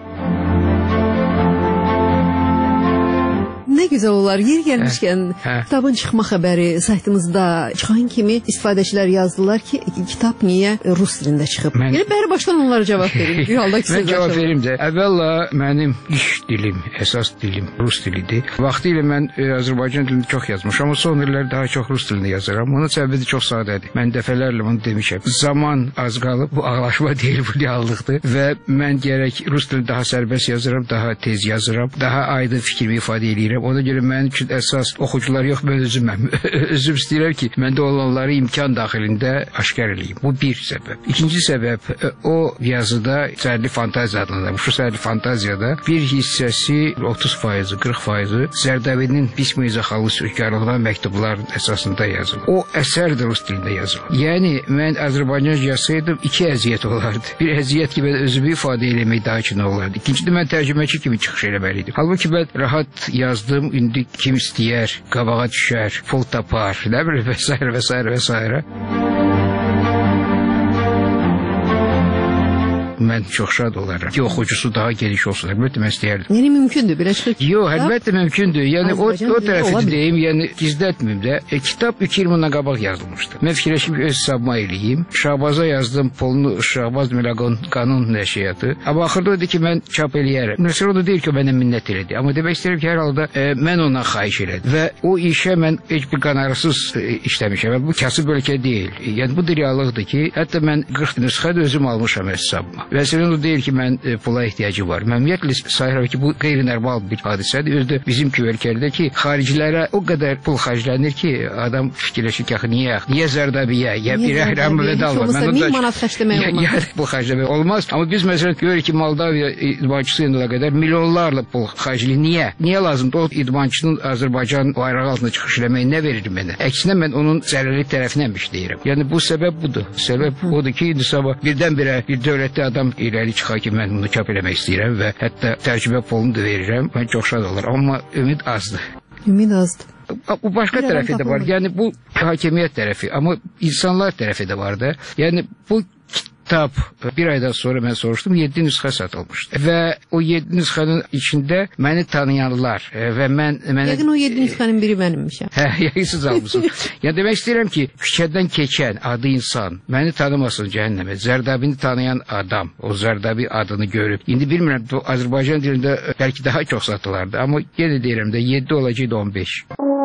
Nə gözəl olar, yer gəlmişkən hə, hə. Kitabın çıxma xəbəri saytımızda çıxan kimi istifadəçilər yazdılar ki, kitab niyə rus dilində çıxıb? Mən... Yəni, bəri başdan onlara cavab verin. Mən cavab verim də. Əvvəlla mənim iş dilim, əsas dilim rus dilidir. Vaxtı ilə mən e, Azərbaycan dilində çox yazmışam, amma son illər daha çox rus dilində yazıram. Onun səbəbi çox sadədir. Mən dəfələrlə bunu demişəm. Zaman az qalıb, bu ağlaşma deyil, bu reallıqdır və mən gərək rus dilində daha sərbəst yazıram, daha tez yazıram, daha aydın fikrimi ifadə edirəm. Ona görə mənim üçün əsas oxucular yox, mən özüməm. Özüm istəyirəm ki, məndə olanları imkan daxilində aşkar eləyim. Bu bir səbəb. İkinci səbəb, o yazıda sərli fantaziya adlanır. Şu sərli fantaziyada bir hissəsi otuz faizi, qırx faizi Zərdabinin Bismiza xalı sürkarlığına məktubların əsasında yazılır. O əsər də rus dilində yazılır. Yəni, mən Azərbaycan yazsaydım, iki əziyyət olardı. Bir əziyyət ki, mən özümü ifadə eləmək daha ki, nə olardı. İkincide mən tərcüməçi kimi çıxış eləməliydim. Halbuki mən rahat yazdım. İndi kim istəyər, qabağa düşər, pul tapar, nə bilir, və s. və s. və s. Mən çox şad olaram ki, oxucusu daha geniş olsun. Əlbəttə, mən istəyərdim. Yəni, mümkündür, bir əşlik. Yox, əlbəttə, mümkündür. Yəni, o, o tərəfi deyim, yəni, gizlətməyim də. E, kitab üç il bundan qabaq yazılmışdı. Mən fikirləşim ki, öz hesabıma eləyim. Şahbaza yazdım, polunu Şahbaz Melagon qanun nəşriyyatı. Amma axırda o dedi ki, mən çap eləyərəm. Məsələ o da deyil ki, o mənə minnət elədi. Amma demək istəyirəm ki, hər halda e, mən ondan xahiş elədim. Və o işə mən heç bir qanarısız e, işləmişəm. Bu kasıb ölkə deyil. Yəni, bu reallıqdır ki, hətta mən qırx nüsxə də özüm almışam hesabıma. Məsələn, o deyil ki, mən e, pula ehtiyacı var. Mən ümumiyyətlə sayıram ki, bu qeyri-normal bir hadisədir. Özdə bizim ki, ölkədə ki, xaricilərə o qədər pul xərclənir ki, adam fikirləşir ki, niyə? Niyə Zərdabiyə? Ya bir əhram belə dalma. min manat xərcləmək olmaz. Yəni, pul xərcləmək olmaz. Amma biz, məsələn, görürük ki, Moldaviya idmançısı ilə qədər milyonlarla pul xərcləyir. Niyə? Niyə lazımdır? O idmançının Azərbaycan bayrağı altında çıxış eləməyi nə verir mənə? Əksinə, mən onun zərərli tərəfinə işləyirəm. Yəni, bu səbəb budur. Səbəb odur ki, indi sabah birdən-birə bir dövlətli adam irəli çıxar ki, mən bunu çap eləmək istəyirəm və hətta tərcümə pulunu da verirəm. Mən çox şad oluram, amma ümid azdır. Ümid azdır. Bu başqa tərəfi də var. Yəni bu hakimiyyət tərəfi, amma insanlar tərəfi də var da. Yəni bu kitab bir aydan sonra mən soruşdum, yeddi nüsxə satılmışdı. Və o yeddi nüsxənin içində məni tanıyanlar və mən... Mənə... Yəqin o yeddi nüsxənin biri mənimmişəm. Hə, yəqinsiz almışsın. Yəni demək istəyirəm ki, küçədən keçən adı insan məni tanımasın cəhənnəmə. Zərdabini tanıyan adam, o Zərdabi adını görüb. İndi bilmirəm, bu Azərbaycan dilində bəlkə daha çox satılardı. Amma yenə deyirəm də yeddi olacaqdı on beş.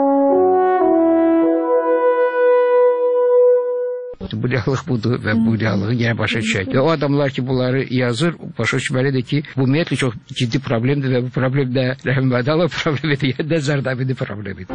Bu realıq budur və bu realığı yenə başa düşək. Və o adamlar ki, bunları yazır, başa düşməlidir ki, bu ümumiyyətlə çox ciddi problemdir və bu problem də Rəhim Bədalov problemidir, ya da Zərdabinin problemidir.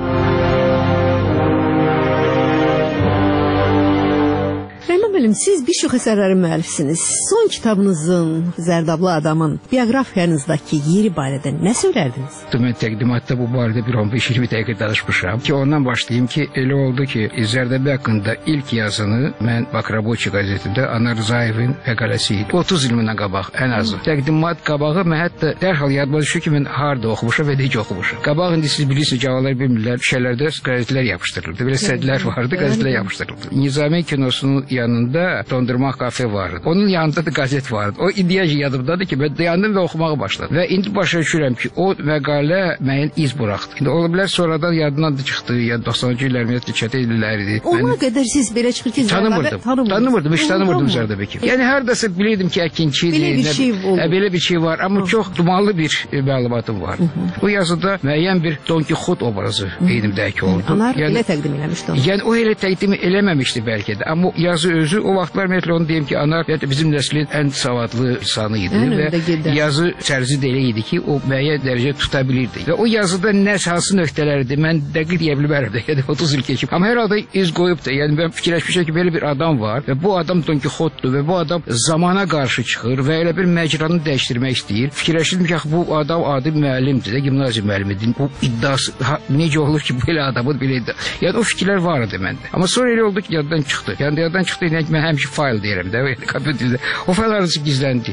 Rəhman müəllim, siz bir çox əsərlərin müəllifsiniz. Son kitabınızın, Zərdablı adamın bioqrafiyanızdakı yeri barədə nə söylərdiniz? Mən təqdimatda bu barədə bir on beş iyirmi dəqiqə danışmışam ki, ondan başlayayım ki, elə oldu ki, Zərdabi haqqında ilk yazını mən Bakraboçi qəzetində Anar Rızayevin məqaləsi idi. otuz il bundan qabaq, ən azı. Təqdimat qabağı mən hətta dərhal yadıma düşür ki, mən harda oxumuşam və necə oxumuşam. Qabaq indi siz bilirsiniz, cavanlar bilmirlər, şeylərdə qəzetlər yapışdırıldı. Belə sədlər vardı, qəzetlər yapışdırıldı. Nizami kinosunun yanında dondurma kafe vardı. Onun yanında da gazet vardı. O ideyacı yadımdadır ki, ben dayandım ve okumaya başladım. Ve indi başa düşürəm ki, o məqalə mənim iz buraxdı. İndi ola bilər sonradan yadından da çıxdı. Yəni doxsanıncı illər, ümumiyyətlə çətə illərdi. Ona qədər siz belə çıxır ki, tanımırdım. Tanımırdım, heç tanımırdım Zərdəbi ki. Yəni hardasa bilirdim ki, əkinçidir. Belə bir şey oldu. Belə bir şey var, amma çox dumanlı bir məlumatım vardı. O yazıda müəyyən bir Don Kixot obrazı beynimdəki oldu. Anar elə təqdim eləmişdi onu. Yəni o elə təqdim eləməmişdi bəlkə də. Amma yazı özü o vaxtlar ümumiyyətlə onu deyim ki, Anar bizim nəslin ən savadlı insanı idi və yazı tərzi də elə idi ki, o müəyyən dərəcə tuta bilirdi. Və o yazıda nə hansı nöqtələrdir, mən dəqiq deyə bilmərəm də, yəni otuz il keçib. Amma hər halda iz qoyub da, yəni mən fikirləşmişəm ki, belə bir adam var və bu adam Don Kixotdur və bu adam zamana qarşı çıxır və elə bir məcranı dəyişdirmək istəyir. Fikirləşdim ki, bu adam adi müəllimdir də, gimnaziya müəllimidir. Bu iddiası ha, necə olur ki, belə adamın belə iddia. Yəni o fikirlər var idi məndə. Amma sonra elə oldu ki, yaddan çıxdı. Yəni yaddan çıxdı, yəni mən həmişə fayl deyirəm də, kompüterdə. O fayl arası gizləndi.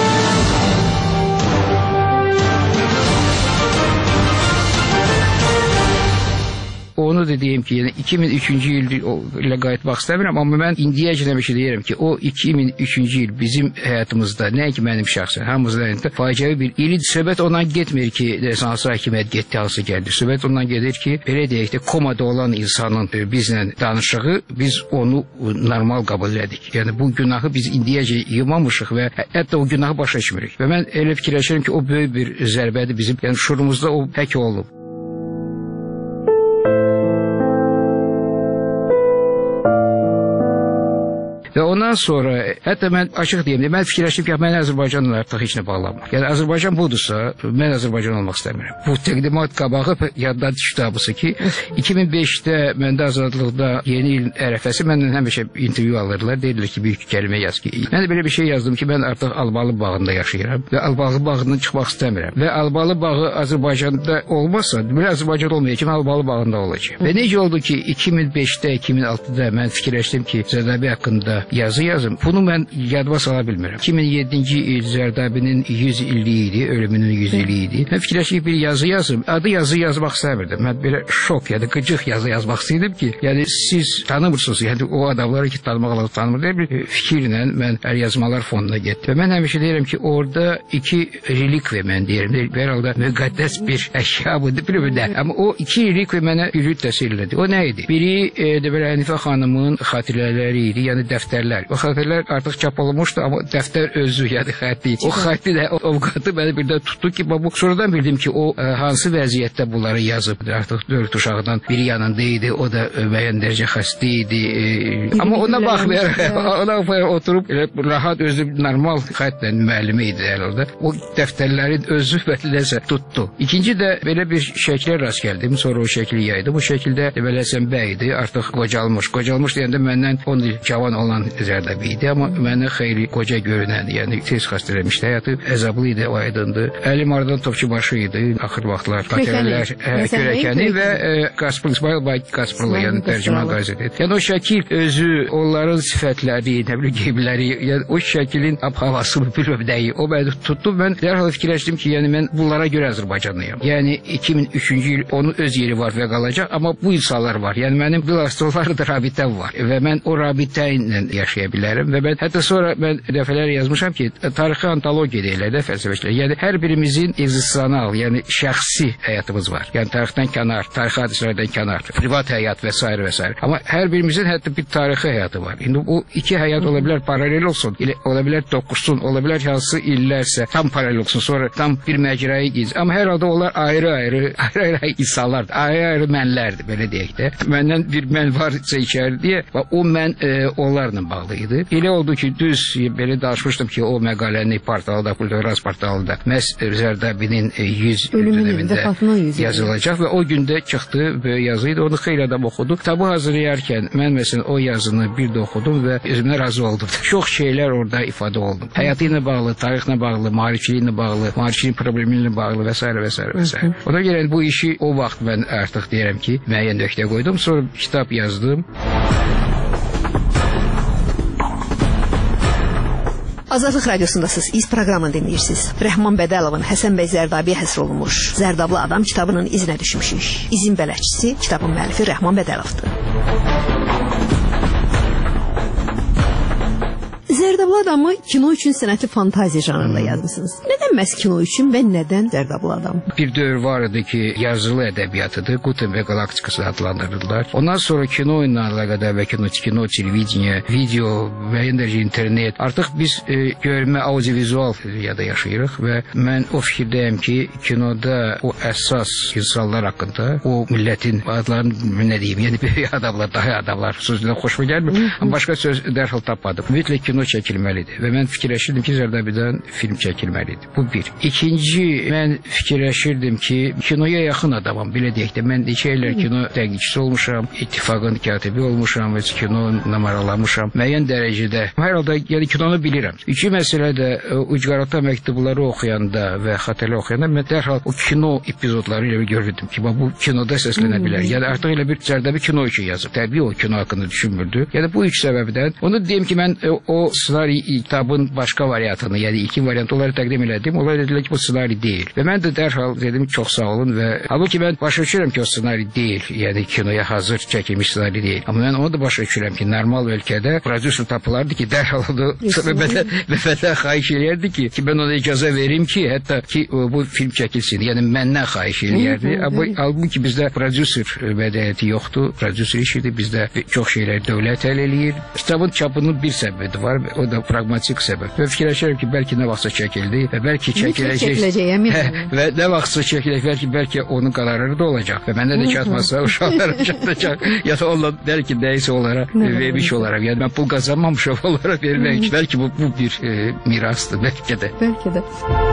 Onu da deyim ki, yəni iki min üçüncü il ilə qayıtmaq istəmirəm, amma mən indiyəcə həmişə deyirəm ki, o iki min üçüncü il bizim həyatımızda, nəinki mənim şəxsən, hamımızın həyatında faciəvi bir ilin söhbət ondan getmir ki, hansı hakimiyyət getdi, hansı gəldi. Söhbət ondan gedir ki, belə deyək də, komada olan insanın bizlə danışığı, biz onu normal qəbul elədik. Yəni bu günahı biz indiyəcə yımamışıq və hətta o günahı başa düşmürük. Və mən elə fikirləşirəm ki, o böyük bir zərbədir bizim, yəni şuurumuzda o hək olub. Və ondan sonra, hətta mən açıq deyim, mən fikirləşdim ki, mən Azərbaycanla artıq heç nə bağlamam. Yəni Azərbaycan budursa, mən Azərbaycan olmaq istəmirəm. Bu təqdimat qabağı yaddan düşdü abısı ki, iki min beşdə məndə Azadlıqda yeni il ərəfəsi məndən həmişə intervyu alırlar, deyirlər ki, bir kəlmə yaz ki. Mən də belə bir şey yazdım ki, mən artıq Albalı bağında yaşayıram və Albalı bağından çıxmaq istəmirəm. Və Albalı bağı Azərbaycanda olmasa, belə Azərbaycan olmayacaq, Albalı bağında olacaq. Və necə oldu ki, iki min beşdə, iki min altıda mən fikirləşdim ki, Zərdabi haqqında yazı yazım. Bunu mən yadıma sala bilmirəm. iki min yeddinci il Zərdabinin yüz illiyi idi, ölümünün yüz illiyi idi. Mən fikirləşdim bir yazı yazım. Adı yazı yazmaq istəmirdim. Mən belə şok, yəni qıcıq yazı yazmaq istəyirdim ki, yəni siz tanımırsınız, yəni o adamları ki tanımaq lazım tanımır deyə bir fikirlə mən əl yazmalar fonuna getdim. Və mən həmişə deyirəm ki, orada iki relikviya mən deyirəm. Hər halda müqəddəs bir əşya budur, bilmirəm. Amma o iki relikviya mənə bir təsir elədi. O nə idi? Biri e, də belə Hənifə xanımın xatirələri idi, yəni dəftər. O xəttlər artıq çap olunmuşdu, amma dəftər özü, yəni xətti. O xətti də, o avukatı məni birdən tutdu ki, bu sonradan bildim ki, o ə, hansı vəziyyətdə bunları yazıb. Artıq dörd uşaqdan biri yanında idi, o da müəyyən dərəcə xəstə idi. E, amma ona baxmayaraq, ona oturub elə rahat özü normal xəttlə müəllimi idi herhalde. O dəftərlərin özü bətiləsə tutdu. İkinci də belə bir şəklə rast gəldim, sonra o şəkli yaydı. Bu şəkildə belə Həsən bəy idi, artıq qocalmış. Qocalmış deyəndə məndən on il cavan olan Zərdabi idi, amma mənə xeyli qoca görünən, yəni tez xəstələmişdi, həyatı əzablı idi, o aydındır. Əli Mardan Topçubaşı idi, axır vaxtlar, xatirələr, Körəkəni və Qaspırlı, İsmail Bay Qaspırlı, yəni tərcümə qəzeti. Yəni o şəkil özü, onların sifətləri, nə bilim geyimləri, yəni o şəkilin ab-havası, bilmədəyi, o məni tutdu. Mən dərhal fikirləşdim ki, yəni mən bunlara görə Azərbaycanlıyam. Yəni iki min üçüncü il onun öz yeri var və qalacaq, amma bu insanlar var. Yəni mənim bilastrolarla da rabitəm var və mən o rabitə ilə mən yaşaya bilərəm və mən hətta sonra mən dəfələr yazmışam ki, tarixi antologiya deyirlər də fəlsəfəçilər. Yəni hər birimizin ekzistensial, yəni şəxsi həyatımız var. Yəni tarixdən kənar, tarixi hadisələrdən kənar, privat həyat və s. və s. Amma hər birimizin hətta bir tarixi həyatı var. İndi bu iki həyat ola bilər paralel olsun, ola bilər toqquşsun, ola bilər hansı illərsə tam paralel olsun, sonra tam bir məcraya giz. Amma hər halda onlar ayrı-ayrı, ayrı-ayrı insanlardır, ayrı-ayrı mənlərdir, belə deyək də. Məndən bir mən varsa içəridə və o mən e, onlarla bağlı idi. Elə oldu ki, düz belə danışmışdım ki, o məqaləni portalda, Kulturaz portalında məhz Zərdabinin yüz dönəmində yazılacaq və o gündə çıxdı böyük yazı idi. Onu xeyli adam oxudu. Kitabı hazırlayarkən mən məsələn o yazını bir də oxudum və özümə razı oldum. Çox şeylər orada ifadə oldu. Həyatı ilə bağlı, tarixlə bağlı, maarifçiliyi ilə bağlı, maarifçiliyin problemi ilə bağlı və s. və s. və s. Ona görə bu işi o vaxt mən artıq deyirəm ki, müəyyən nöqtəyə qoydum. Sonra kitab yazdım. Azadlıq Radiosundasınız, İz proqramını dinləyirsiniz. Rəhman Bədəlovun Həsən bəy Zərdabiyə həsr olunmuş Zərdablı Adam kitabının izinə düşmüşük. İzin bələdçisi, kitabın müəllifi Rəhman Bədəlovdur. Zərdablı Adamı kino üçün sənəti fantaziya janrında yazmısınız. Nədən məhz kino üçün və nədən Zərdablı Adam? Bir dövr var idi ki, yazılı ədəbiyyatıdır, Gutenberg galaktikası adlandırırlar. Ondan sonra kino ilə əlaqədar və kino, kino, televiziya, video, müəyyən dərəcə internet. Artıq biz e, görmə audiovizual dünyada yaşayırıq və mən o fikirdəyəm ki, kinoda o əsas insanlar haqqında, o millətin adlarını nə deyim, yəni böyük adamlar, daha adamlar sözlə xoşuma gəlmir, amma başqa söz dərhal tapmadım. Ümumiyyətlə kino çəkilməlidir və mən fikirləşirdim ki, Zərdabidən film çəkilməlidir. Bu bir. İkinci, mən fikirləşirdim ki, kinoya yaxın adamam, belə deyək də, mən neçə illər kino tədqiqçisi olmuşam, İttifaqın katibi olmuşam və kino numaralamışam. Müəyyən dərəcədə, hər halda yəni kinonu bilirəm. İki məsələ də ucqarata məktubları oxuyanda və xatırlı oxuyanda mən dərhal o kino epizodları ilə görürdüm ki, bu kinoda səslənə bilər. Yəni artıq elə bir Zərdabi kino üçün yazıb. Təbii o kino haqqında düşünmürdü. Yəni bu üç səbəbdən. Onu deyim ki, mən o ssenari kitabın başqa variantını, yəni iki variant onları təqdim elədim. Onlar dedilər ki, bu ssenari deyil. Və mən də dərhal dedim, çox sağ olun və halbuki mən başa düşürəm ki, o ssenari deyil. Yəni kinoya hazır çəkilmiş ssenari deyil. Amma mən onu da başa düşürəm ki, normal ölkədə prodüser tapılardı ki, dərhal onu və xahiş eləyərdi ki, ki mən ona icazə verim ki, hətta ki bu film çəkilsin. Yəni məndən xahiş eləyərdi. Amma halbuki bizdə prodüser mədəniyyəti yoxdur. Prodüser işidir. Bizdə çox şeylər dövlət həll eləyir. Kitabın çapının bir səbəbi var. O da pragmatik səbəb. Və fikirləşirəm ki, bəlkə nə vaxtsa çəkildi və bəlkə çəkiləcək. Və nə vaxtsa çəkiləcək, bəlkə, bəlkə onun qararı da olacaq. Və məndə də çatmazsa uşaqlara çatacaq. Ya da onlar bəlkə nəysə onlara vermiş olaraq. Yəni mən pul qazanmamışam onlara vermək üçün. Bəlkə bu, bu bir e, mirasdır, bəlkə də. Bəlkə də.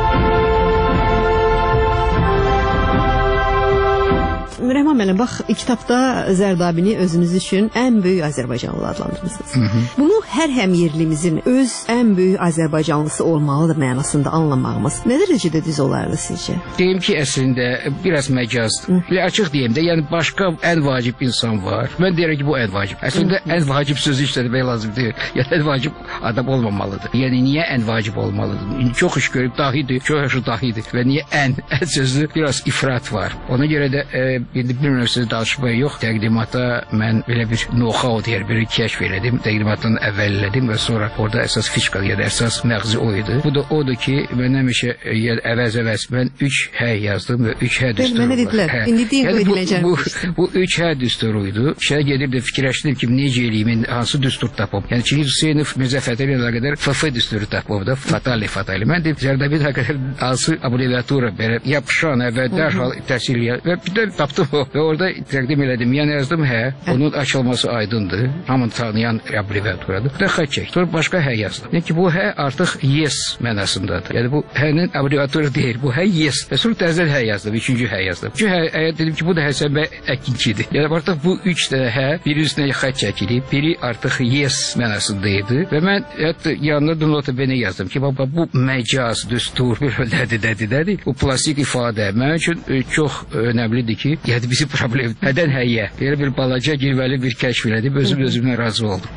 Rəhman müəllim, bax, kitabda Zərdabini özünüz üçün ən böyük Azərbaycanlı adlandırmışsınız. Hı -hı. Bunu hər həm yerlimizin öz ən böyük Azərbaycanlısı olmalıdır mənasında anlamağımız nə dərəcədə düz olardı sizcə? Deyim ki, əslində biraz məcazdır. Belə açıq deyim də, yəni başqa ən vacib insan var. Mən deyirəm ki, bu ən vacib. Əslində Hı -hı. ən vacib sözü işlətmək lazım deyil. Yəni ən vacib adam olmamalıdır. Yəni niyə ən vacib olmalıdır? Çox iş görüb dahidir, çox yaşı dahidir. Və niyə ən, ən sözü biraz ifrat var. Ona görə də e, İndi bilmirəm siz danışmaya yox. Təqdimata mən belə bir know-how deyər, bir kəşf elədim. Təqdimatdan əvvəl elədim və sonra orada əsas fişka, yəni əsas məğzi o idi. Bu da odur ki, mən həmişə yəni əvəz-əvəz mən üç hə yazdım və üç hə düsturu var. Mənə dedilər, indi deyin yəni, qoydiləcəm. Bu, bu, bu üç hə düsturuydu. Şəhə gedib də fikirləşdim ki, necə eləyim, hansı düstur tapım. Yəni Çingiz Hüseynov Mirzə Fətəli ilə qədər F F düsturu tapıb da, fatali fatali. Mən deyim, Zərdabi ilə qədər hansı abreviatura belə yapışan və dərhal təhsil və bir də tapdım. Və orada təqdim elədim. Yəni yazdım hə, onun açılması aydındır. Hamını tanıyan abreviaturadır. Və xət çək. Sonra başqa hə yazdım. Yəni ki, bu hə artıq yes mənasındadır. Yəni bu hənin abreviaturu deyil. Bu hə yes. Və sonra təzədən hə yazdım. Üçüncü hə yazdım. Üçüncü hə, hə dedim ki, bu da Həsən bəy Əkinçidir. Yəni artıq bu üç dənə hə, biri üstünə xət çəkilib, biri artıq yes mənasındaydı. Və mən hətta yanına da nota bene yazdım ki, baba bu məcaz, düstur, nədir, nədir, nədir. Bu plastik ifadə mənim üçün çox önəmlidir ki, yəni bizi problem nədən həyyə. Belə bir balaca girməli bir kəşf elədim. Özüm özümdən razı oldum.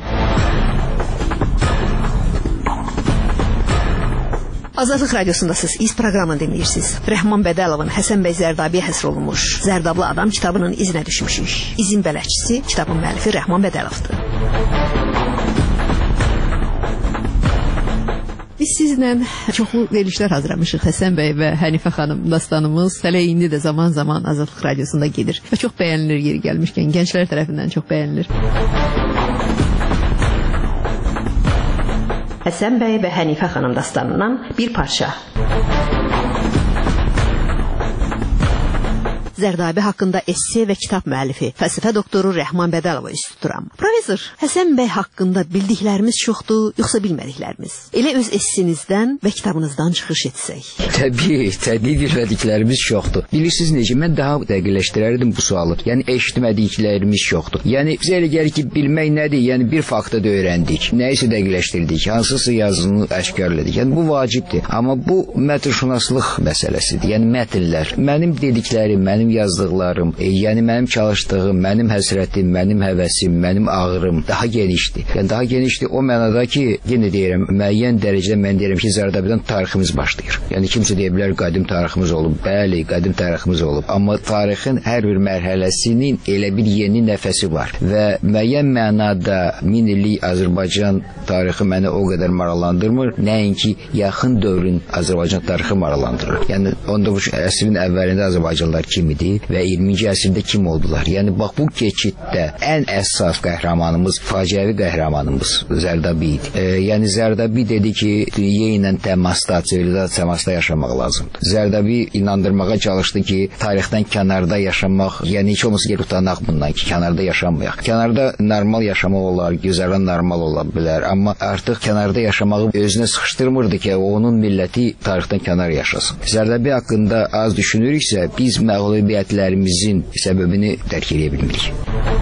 Azadlıq Radiosundasınız, İz proqramını dinləyirsiniz. Rəhman Bədəlovun Həsən bəy Zərdabiyə həsr olunmuş Zərdablı Adam kitabının izinə düşmüşük. İzin bələdçisi, kitabın müəllifi Rəhman Bədəlovdur. Biz sizlə çoxlu verilişlər hazırlamışıq. Həsən bəy və Hənifə xanım dastanımız hələ indi də zaman-zaman Azadlıq Radiosunda gedir və çox bəyənilir yeri gəlmişkən, gənclər tərəfindən çox bəyənilir. Həsən bəy və Hənifə xanım dastanından bir parça. Zərdabi haqqında esse və kitab müəllifi, fəlsəfə doktoru Rəhman Bədəlova üst tuturam. Professor, Həsən bəy haqqında bildiklərimiz çoxdur, yoxsa bilmədiklərimiz? Elə öz essinizdən və kitabınızdan çıxış etsək. Təbii, təbii bilmədiklərimiz çoxdur. Bilirsiniz necə, mən daha dəqiqləşdirərdim bu sualı. Yəni, eşitmədiklərimiz çoxdur. Yəni, bizə elə gəlir ki, bilmək nədir? Yəni, bir faktı da öyrəndik, nəyisə dəqiqləşdirdik, hansısa yazını əşkarladik. Yəni, bu vacibdir. Amma bu mətnşünaslıq məsələsidir. Yəni, mətnlər. Mənim dediklərim, mənim yazdıqlarım, e, yəni mənim çalışdığım, mənim həsrətim, mənim həvəsim, mənim ağrım daha genişdir. Yəni daha genişdir o mənada ki, yenə deyirəm, müəyyən dərəcədə mən deyirəm ki, Zərdabidən tariximiz başlayır. Yəni kimsə deyə bilər qədim tariximiz olub. Bəli, qədim tariximiz olub. Amma tarixin hər bir mərhələsinin elə bir yeni nəfəsi var və müəyyən mənada min illik Azərbaycan tarixi məni o qədər maraqlandırmır, nəinki yaxın dövrün Azərbaycan tarixi maraqlandırır. Yəni on doqquzuncu əsrin əvvəlində Azərbaycanlılar kim idi və iyirminci əsrdə kim oldular? Yəni bax bu keçiddə ən əsas qəhrəmanımız, faciəvi qəhrəmanımız Zərdabi idi. E, yəni Zərdabi dedi ki, dünya ilə təmasda, sivilizasiya təmasda yaşamaq lazımdır. Zərdabi inandırmağa çalışdı ki, tarixdən kənarda yaşamaq, yəni heç olmasa geri utanaq bundan ki, kənarda yaşamayaq. Kənarda normal yaşamaq olar, gözələn normal ola bilər, amma artıq kənarda yaşamağı özünə sıxışdırmırdı ki, onun milləti tarixdən kənar yaşasın. Zərdabi haqqında az düşünürüksə, biz məğlubiyyətlərimizin səbəbini dərk edə bilmirik.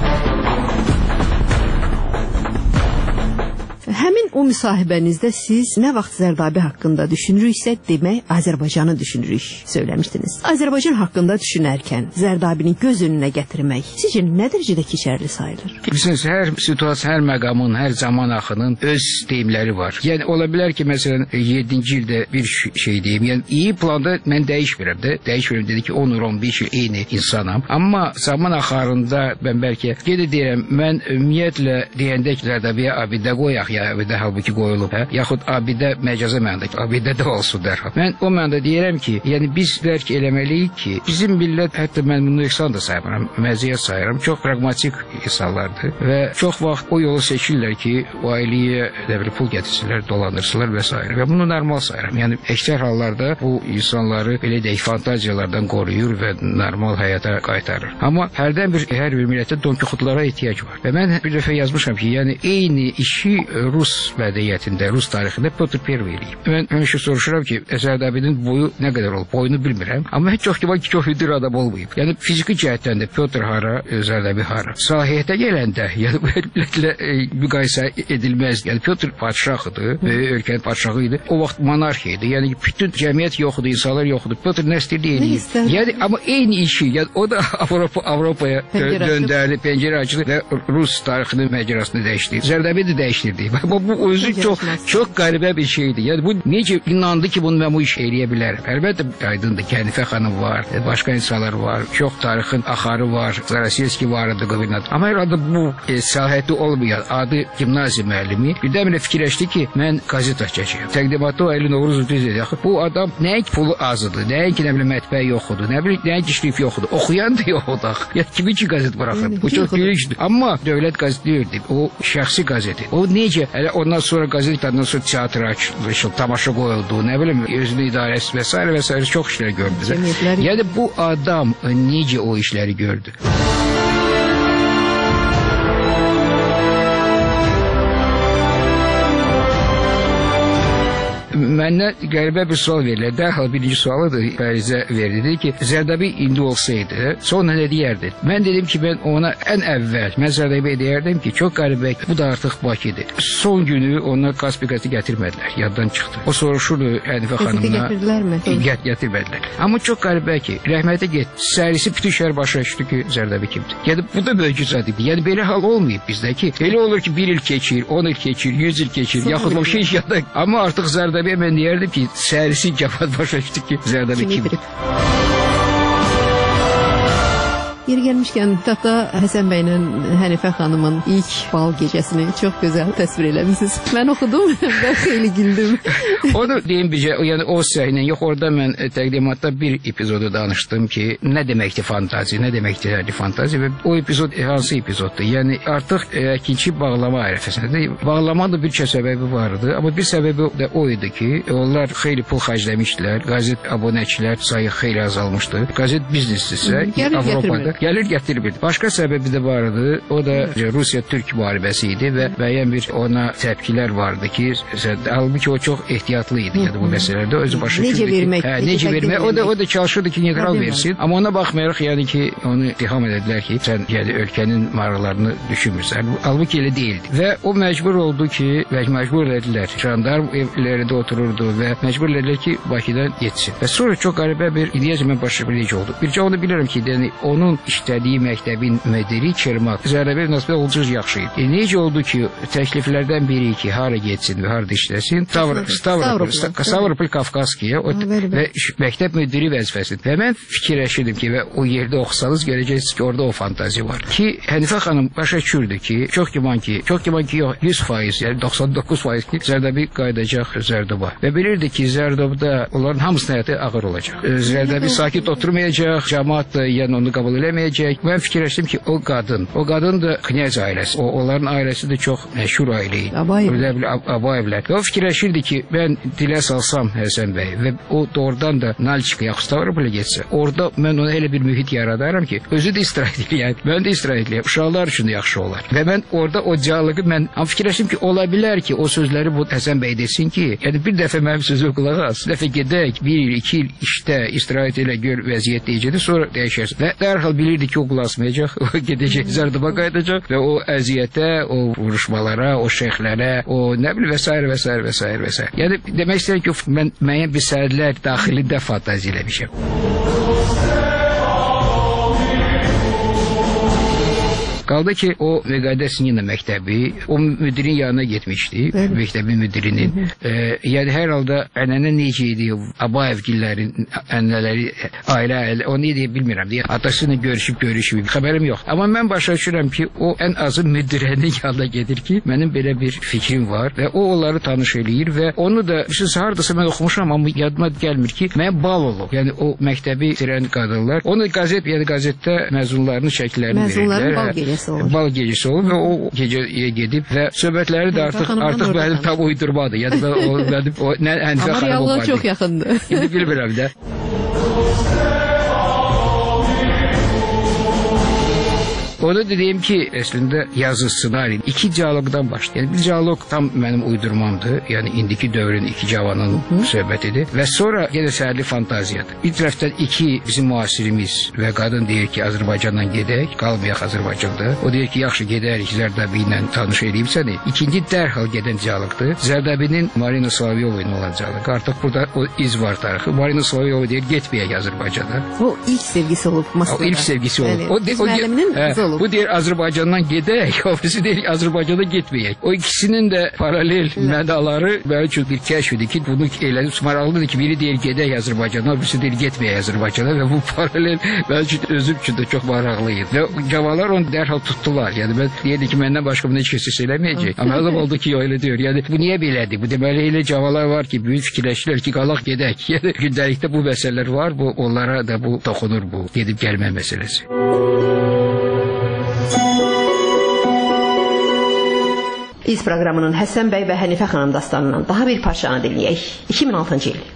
Həmin o müsahibənizdə siz nə vaxt Zərdabi haqqında düşünürüksə, demək Azərbaycanı düşünürük, söyləmişdiniz. Azərbaycan haqqında düşünərkən Zərdabini göz önünə gətirmək sizcə nə dərəcədə keçərli sayılır? Bilirsiniz, hər situasiya, hər məqamın, hər zaman axının öz deyimləri var. Yəni ola bilər ki, məsələn, yeddinci ildə bir şey deyim. Yəni iyi planda mən dəyişmirəm də. Dəyişmirəm dedi ki, on on beş il eyni insanam. Amma zaman axarında mən bəlkə gedə deyirəm, mən ümumiyyətlə deyəndə ki, Zərdabiyə abidə qoyaq ya abidə halbuki qoyulub, hə? Yaxud abidə məcaza mənada ki, abidə də olsun dərhal. Mən o mənada deyirəm ki, yəni biz dərk eləməliyik ki, bizim millət, hətta mən bunu ehsan da sayıram, məziyyət sayıram, çox pragmatik insanlardır və çox vaxt o yolu seçirlər ki, o ailəyə dəvri pul gətirsinlər, dolandırsınlar və s. Və bunu normal sayıram. Yəni əksər hallarda bu insanları belə deyək fantaziyalardan qoruyur və normal həyata qaytarır. Amma hərdən bir hər bir millətdə Don Kixotlara ehtiyac var. Və mən bir dəfə yazmışam ki, yəni eyni işi Rus mədəniyyətində, Rus tarixində Pyotr Pervi eləyib. Mən həmişə soruşuram ki, Zərdabinin boyu nə qədər olub? Boyunu bilmirəm. Amma heç çox ki var ki, çox hündür adam olmayıb. Yəni fiziki cəhətdən də Pyotr hara, Zərdabi hara. Səlahiyyətə gələndə, yəni bu millətlə e, müqayisə edilməz. Yəni Pyotr padşah idi, böyük ölkənin padşahı idi. O vaxt monarxiya idi. Yəni bütün cəmiyyət yox idi, insanlar yox idi. Pyotr nə istəyirdi eləyib. Yəni amma eyni işi, yəni o da Avropa Avropaya döndərdi, pəncərə açdı və Rus tarixinin məcrasını dəyişdi. Zərdabi də dəyişdirdi. Bu, bu özü çox çox qəribə bir şeydir. Yəni bu necə inandı ki, bunu mən bu iş eləyə bilərəm. Əlbəttə aydındır. Hənifə xanım var, başqa insanlar var. Çox tarixin axarı var. Zarasiyevski var idi qubernatör. Amma herhalde bu e, səlahiyyəti olmayan adı gimnaziya müəllimi birdən-birə fikirləşdi ki, mən qazet açacağam. Təqdimatı Əli Novruzov dedi. Bu adam nəinki pulu azdır, nəinki nə bilim mətbəə yoxdur, nə bilim nəinki şrif yoxdur. Oxuyan da yoxdur. Yəni kimi ki qazet buraxır. Bu çox gülüncdür. Amma dövlət qazeti deyildi. O şəxsi qazeti. O necə? Hələ ondan sonra qazetlərdən sonra teatr açıldı, tamaşa qoyuldu, nə bilim özünü idarəsi və s. və s. çox işlər gördü. Yəni bu adam necə o işləri gördü? Məndən qəribə bir sual verirlər. Dərhal birinci sualı da Fərizə verdi. Dedi ki, Zərdabi indi olsaydı, sonra nə deyərdi? Mən dedim ki, mən ona ən əvvəl, mən Zərdabiyə deyərdim ki, çox qəribə, bu da artıq Bakıdır. Son günü ona Kaspik qəzeti gətirmədilər, yaddan çıxdı. O soruşurdu Hənifə xanımına. Gətirdilərmi? Gət, gətirmədilər. Amma çox qəribə ki, rəhmətə get, sərisi bütün şəhər başa düşdü ki, Zərdabi kimdir. Yəni, bu da möcüzədir. Yəni, belə hal olmayıb bizdə ki, elə olur ki, bir il keçir, on il keçir, yüz il keçir, yaxud o şey yadak. Amma artıq Zərdabiyə mən deyərdim ki, sərisi cəfat başa düşdü ki, Zərdabi kimdir. Yeri gəlmişkən, kitabda Həsən bəylə Hənifə xanımın ilk bal gecəsini çox gözəl təsvir eləmisiniz. Mən oxudum və xeyli güldüm. Onu deyim bizə, yəni o səhnə yox, orada mən təqdimatda bir epizodu danışdım ki, nə deməkdir fantazi, nə deməkdir fantazi və o epizod hansı epizoddur? Yəni artıq e, ikinci bağlama ərəfəsində bağlamanın bir çox səbəbi vardı, amma bir səbəbi də o idi ki, onlar xeyli pul xərcləmişdilər, qazet abunəçilər sayı xeyli azalmışdı. Qazet biznesdirsə, Avropada gəlir gətirmirdi. Başqa səbəbi də vardı, o da Rusiya-Türk müharibəsi idi və müəyyən bir ona təpkilər vardı ki, halbuki o çox ehtiyatlı idi yəni bu məsələlərdə, özü başa düşürdü ki, vermək, hə, necə vermək, o da o da çalışırdı ki, neytral versin, amma ona baxmayaraq yəni ki, onu ittiham edədilər ki, sən yəni ölkənin maraqlarını düşünmürsən. Halbuki elə deyildi. Və o məcbur oldu ki, və məcbur edildilər. Jandarm evlərində otururdu və məcbur edildilər ki, Bakıdan getsin. Və sonra çox qəribə bir ideyacı mən başa bilici oldu. Bircə onu bilirəm ki, yəni onun işlədiyi məktəbin müdiri Çermak Zərbəyə münasibət olacaq yaxşı idi. E, necə oldu ki, təkliflərdən biri ki, hara getsin və harada işləsin? Stavropol, Stavropol Kafkaskiya və məktəb müdiri vəzifəsidir. Və mən fikirləşirdim ki, və o yerdə oxusanız görəcəksiniz ki, orada o fantazi var. Ki, Hənifə xanım başa düşürdü ki, çox güman ki, çox güman ki, yox, yüz faiz, yəni doxsan doqquz faiz ki, Zərdəbi qayıdacaq Zərdoba. Və bilirdi ki, Zərdobda onların hamısının həyatı ağır olacaq. Zərdəbi sakit oturmayacaq, cəmaat da yəni onu qəbul eləməyəcək. Mən fikirləşdim ki, o qadın, o qadın da knyaz ailəsi, o, onların ailəsi də çox məşhur ailə idi. Abayevlər. Və o fikirləşirdi ki, mən dilə salsam Həsən bəy və o doğrudan da Nalçika yaxud Stavropola getsə, orada mən ona elə bir mühit yaradaram ki, özü də istirahət eləyər, mən də istirahət eləyər, uşaqlar üçün də yaxşı olar. Və mən orada o dialoqu mən fikirləşdim ki, ola bilər ki, o sözləri bu Həsən bəy desin ki, yəni bir dəfə mənim sözümü qulaq as, bir dəfə gedək, bir il, iki il işdə istirahət elə gör vəziyyət deyəcəkdir, sonra dəyişərsin. Və dərhal bilirdi ki, o qulaq asmayacaq, o gedəcək, Zərdoba qayıdacaq və o əziyyətə, o vuruşmalara, o şeyxlərə, o nə bilim və s. və s. və s. və s. Yəni demək istəyirəm ki, mən müəyyən bir sərlər daxilində fantazi eləmişəm. Qaldı ki, o Veqadə Sinina məktəbi, o müdirin yanına getmişdi, məktəbin müdirinin. E, yəni, hər halda ənənə necə idi, Abayevgillərin ənənələri, ailə, ailə, o necə bilmirəm, deyə, atasıyla görüşüb, görüşüb, xəbərim yox. Amma mən başa düşürəm ki, o ən azı müdirənin yanına gedir ki, mənim belə bir fikrim var və o onları tanış eləyir və onu da, siz haradasa mən oxumuşam, amma yadıma gəlmir ki, mən bal olub, yəni o məktəbi bitirən qadınlar, onu qazet, yəni qazetdə məzunlarının şəkillərini verirlər. Bal gecəsi olub və o gecəyə gedib və söhbətləri də artıq artıq mənim tam uydurmadı. Yəni mən o mənim o nə Hənifə xanım var. Amma reallığa çox yaxındır. İndi bilmirəm də. O da dediyim ki, əslində yazı, ssenari iki dialoqdan başlayır. Yəni bir dialoq tam mənim uydurmamdır. Yəni indiki dövrün iki cavanın söhbətidir. Və sonra yenə səhərli fantaziyadır. Bir tərəfdən iki bizim müasirimiz və qadın deyir ki, Azərbaycandan gedək, qalmayaq Azərbaycanda. O deyir ki, yaxşı gedərik, Zərdabi ilə tanış edeyim səni. İkinci dərhal gedən dialoqdur. Zərdabinin Marina Solovyova ilə olan dialoq. Artıq burada o iz var tarixi. Marina Solovyova deyir, getməyək Azərbaycana. O ilk sevgisi olub Moskvada. O ilk sevgisi olub. O, o, müəlliminin qızı olub. Bu deyir Azərbaycandan gedək, o birisi deyir Azərbaycana getməyək. O ikisinin də paralel mənaları mənim üçün bir kəşfidir ki, bunu elədib maraqlıdır ki, biri deyir gedək Azərbaycana, o birisi deyir getməyək Azərbaycana və bu paralel mənim üçün özüm üçün də çox maraqlı idi. Və cavanlar onu dərhal tutdular. Yəni mən deyirdi ki, məndən başqa bunu heç kəs hiss eləməyəcək. Amma məlum oldu ki, o elə deyir. Yəni bu niyə belədir? Bu deməli elə cavanlar var ki, böyük fikirləşirlər ki, qalaq gedək. Yəni gündəlikdə bu məsələlər var, bu onlara da bu toxunur bu gedib gəlmə məsələsi. İz proqramının Həsən bəy və Hənifə xanım dastanından daha bir parçanı dinləyək. iki min altıncı il.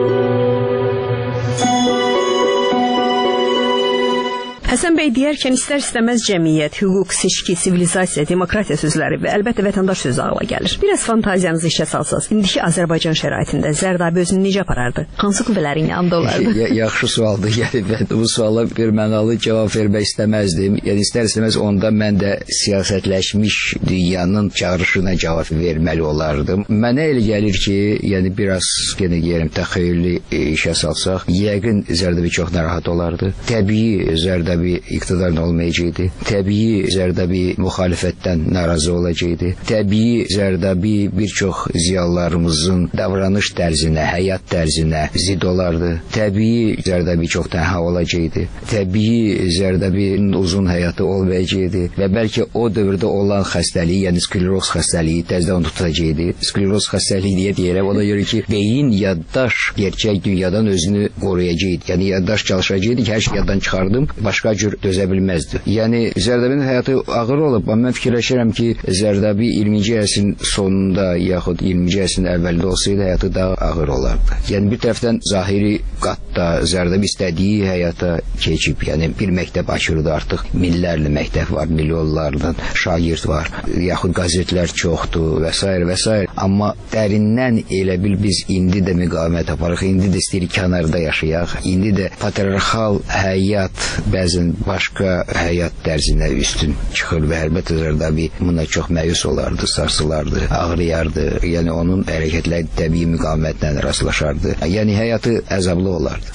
Həsən bəy deyərkən istər-istəməz cəmiyyət, hüquq, seçki, sivilizasiya, demokratiya sözləri və əlbəttə vətəndaş sözü ağla gəlir. Biraz fantaziyanızı işə salsaz, indiki Azərbaycan şəraitində Zərdabi özünü necə aparardı? Hansı qüvvələrin yanında olardı? Yaxşı sualdır. Yəni mən bu suala bir mənalı cavab vermək istəməzdim. Yəni istər-istəməz onda mən də siyasətləşmiş dünyanın çağırışına cavab verməli olardım. Mənə elə gəlir ki, yəni biraz yenə deyirəm təxəyyülü işə salsaq, yəqin Zərdabi çox narahat olardı. Təbii Zərdabi Zərdabi iqtidarın olmayacaqdı. Təbii Zərdabi müxalifətdən narazı olacaqdı. Təbii Zərdabi bir çox ziyalılarımızın davranış tərzinə, həyat tərzinə zid olardı. Təbii Zərdabi çox tənha olacaqdı. Təbii Zərdabinin uzun həyatı olmayacaqdı və bəlkə o dövrdə olan xəstəliyi, yəni skleroz xəstəliyi təzədən tutacaqdı. Skleroz xəstəliyi deyə deyirəm, ona görə ki, beyin yaddaş gerçək dünyadan özünü qoruyacaqdı. Yəni yaddaş çalışacaqdı ki, hər şey yaddan çıxardım, başqa cür dözə bilməzdi. Yəni Zərdabinin həyatı ağır olub, amma mən fikirləşirəm ki, Zərdabi iyirminci əsrin sonunda yaxud iyirminci əsrin əvvəlində olsaydı həyatı daha ağır olardı. Yəni bir tərəfdən zahiri qatda Zərdabi istədiyi həyata keçib, yəni bir məktəb açırdı, artıq minlərlə məktəb var, milyonlarla şagird var, yaxud qəzetlər çoxdur və s. və s. Amma dərindən elə bil biz indi də müqavimət aparıq, indi də istəyirik kənarda yaşayaq, indi də patriarxal həyat bəzən başqa həyat tərzinə üstün çıxır və əlbəttə Zərdabi buna çox məyus olardı, sarsılardı, ağrıyardı, yəni onun hərəkətləri təbii müqavimətlə rastlaşardı, yəni həyatı əzablı olardı.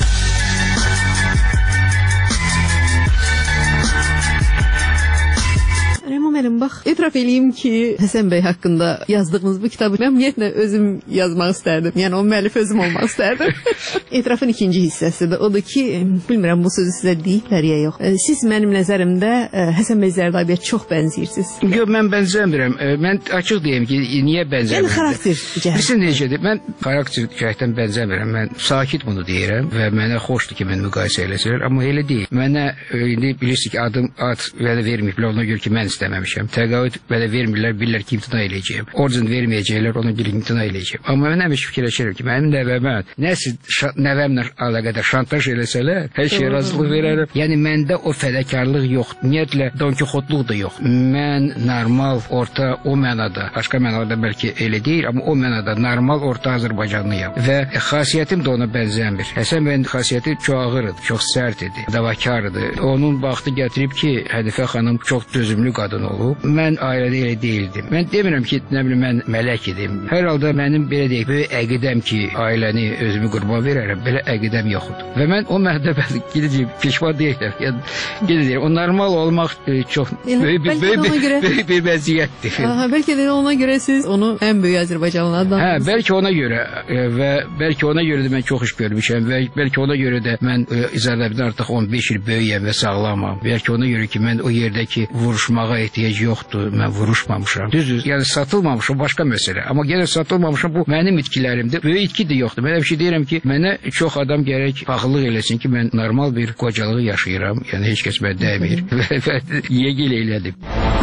Müəllim, bax, etiraf eləyim ki, Həsən bəy haqqında yazdığınız bu kitabı mən ümumiyyətlə özüm yazmaq istərdim. Yəni o müəllif özüm olmaq istərdim. Etirafın ikinci hissəsidir. Odur ki, bilmirəm bu sözü sizə deyiblər ya yox. Siz mənim nəzərimdə Həsən bəy Zərdabiyə çox bənzirsiniz. Yox, mən bənzəmirəm. Mən açıq deyim ki, niyə bənzəmirəm? Yəni xarakter cəhətdən. Bilirsin necədir? Mən xarakter cəhətdən bənzəmirəm. Mən sakit bunu deyirəm və mənə xoşdur ki, mən müqayisə eləsələr, amma elə deyil. Mənə indi bilirsiniz ki, adım ad vədə verməyiblər, ona görə ki, mən istəməmişəm. Təqaüd vədə vermirlər, bilirlər ki, imtina eləyəcəyəm. Orcun verməyəcəklər, ona görə imtina eləyəcəyəm. Amma mən həmişə fikirləşirəm ki, mənim nəvəmə nəsə nəvəmlə əlaqədar şantaj eləsələr, hər şey razılıq verərəm. Yəni məndə o fədakarlıq yox, ümumiyyətlə Don Kixotluq da yox. Mən normal orta o mənada, başqa mənada bəlkə elə deyil, amma o mənada normal orta Azərbaycanlıyam və xasiyyətim də ona bənzəmir. Həsən bəyin xasiyyəti çox ağır idi, çox sərt idi, davakar idi. Onun vaxtı gətirib ki, Hədifə xanım çox dözümlü qadın olub. Mən ailədə elə deyildim. Mən demirəm ki, nə bilim mən mələk idim. Hər halda mənim belə deyək, böyük əqidəm ki, ailəni özümü qurban verərəm, belə əqidəm yoxdur. Və mən o məhdəbədə gedəcəm, peşman deyiləm. Yəni gedəcəm. O normal olmaq çox böyük bir böyük bir vəziyyətdir. Aha, bəlkə də ona görə siz onu ən böyük Azərbaycanlı adamsınız. Hə, bəlkə ona görə və bəlkə ona görə də mən çox iş görmüşəm və bəlkə ona görə də mən Zərdabidən artıq on beş il böyüyəm və sağlamam. Bəlkə ona görə ki, mən o yerdəki vuruşmağa ehtiyac yoxdur, mən vuruşmamışam. Düzdür, yəni satılmamışam, başqa məsələ. Amma yenə satılmamışam, bu mənim itkilərimdir. Böyük itki də yoxdur. Mən bir şey deyirəm ki, mənə çox adam gərək paxıllıq eləsin ki, mən normal bir qocalığı yaşayıram. Yəni heç kəs mənə dəymir və yegil eylədim.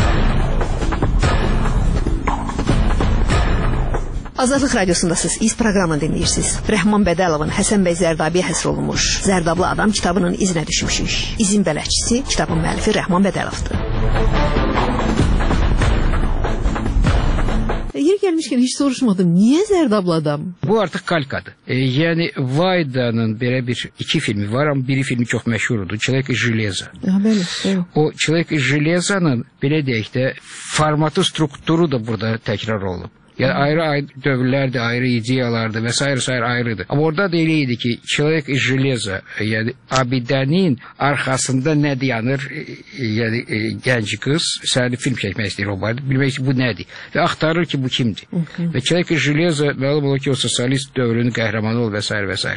Azadlıq Radiosundasınız, İz proqramını dinləyirsiniz. Rəhman Bədəlovun Həsən bəy Zərdabiyə həsr olunmuş Zərdablı Adam kitabının izinə düşmüşük. İzin bələdçisi kitabın müəllifi Rəhman Bədəlovdur. Yer gəlmişkən heç soruşmadım, niyə Zərdablı Adam? Bu artıq kalkadır. E, yəni Vayda'nın belə bir iki filmi var, amma biri filmi çox məşhurdur. Человек из железа. Ha, bəli, bəli. O Человек из железa'nın belə deyək də formatı, strukturu da burada təkrar olub. Yəni ayrı-ayrı dövrlərdir, ayrı ideyalardır və s. s. ayrıdır. Amma orada da elə idi ki, Человек из железа, yəni abidənin arxasında nə dayanır, yəni e, gənc qız səni film çəkmək istəyir o barədə, bilmək ki, bu nədir və axtarır ki, bu kimdir. Hı -hı. Və Человек из железа məlum olur ki, o sosialist dövrünün qəhrəmanı olur və s. və s.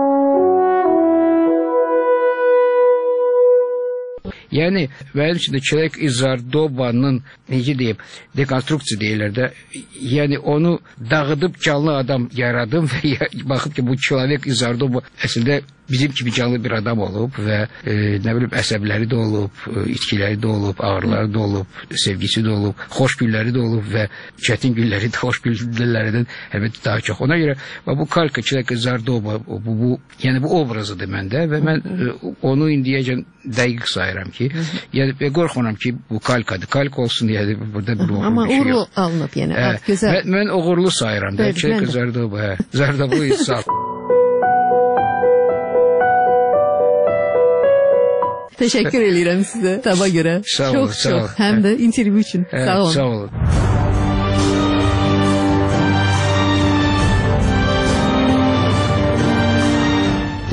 Yəni, mənim üçün də Человек из Zardoba'nın, necə deyim, dekonstruksiya deyirlər də, yəni onu dağıdıb canlı adam yaradım və baxıb ki, bu Человек из Zardoba əslində bizim kimi canlı bir adam olub və e, nə bilim əsəbləri də olub, e, itkiləri də olub, ağrıları da olub, sevgisi də olub, xoş günləri də olub və çətin günləri də xoş günlərindən əlbəttə daha çox. Ona görə bu kalka Человек из Zardoba, bu, bu, yəni bu obrazıdır məndə və mən e, onu indiyəcən dəqiq sayıram ki, yəni və qorxmuram ki, bu kalkadır, kalk olsun, yəni burada bir uğurlu Amma bir şey yox. uğurlu alınıb, yəni, ad gözəl. Mən, mən uğurlu sayıram da, Человек из Zardoba, hə, Zardoba insan. Təşəkkür edirəm sizə taba görə. Sağ olun, çox, sağ çox. olun. Həm də intervyu üçün. Hə, sağ olun. Sağ olun.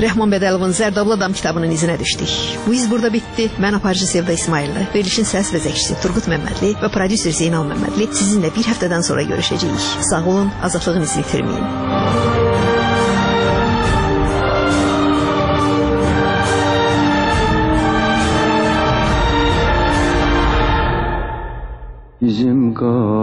Rəhman Bədəlovun Zərdablı Adam kitabının izinə düşdük. Bu iz burada bitdi. Mən aparıcı Sevda İsmailli, verilişin səs və zəkçisi Turqut Məmmədli və prodüser Zeynal Məmmədli sizinlə bir həftədən sonra görüşəcəyik. Sağ olun, azadlığın izini itirməyin. Bizim qal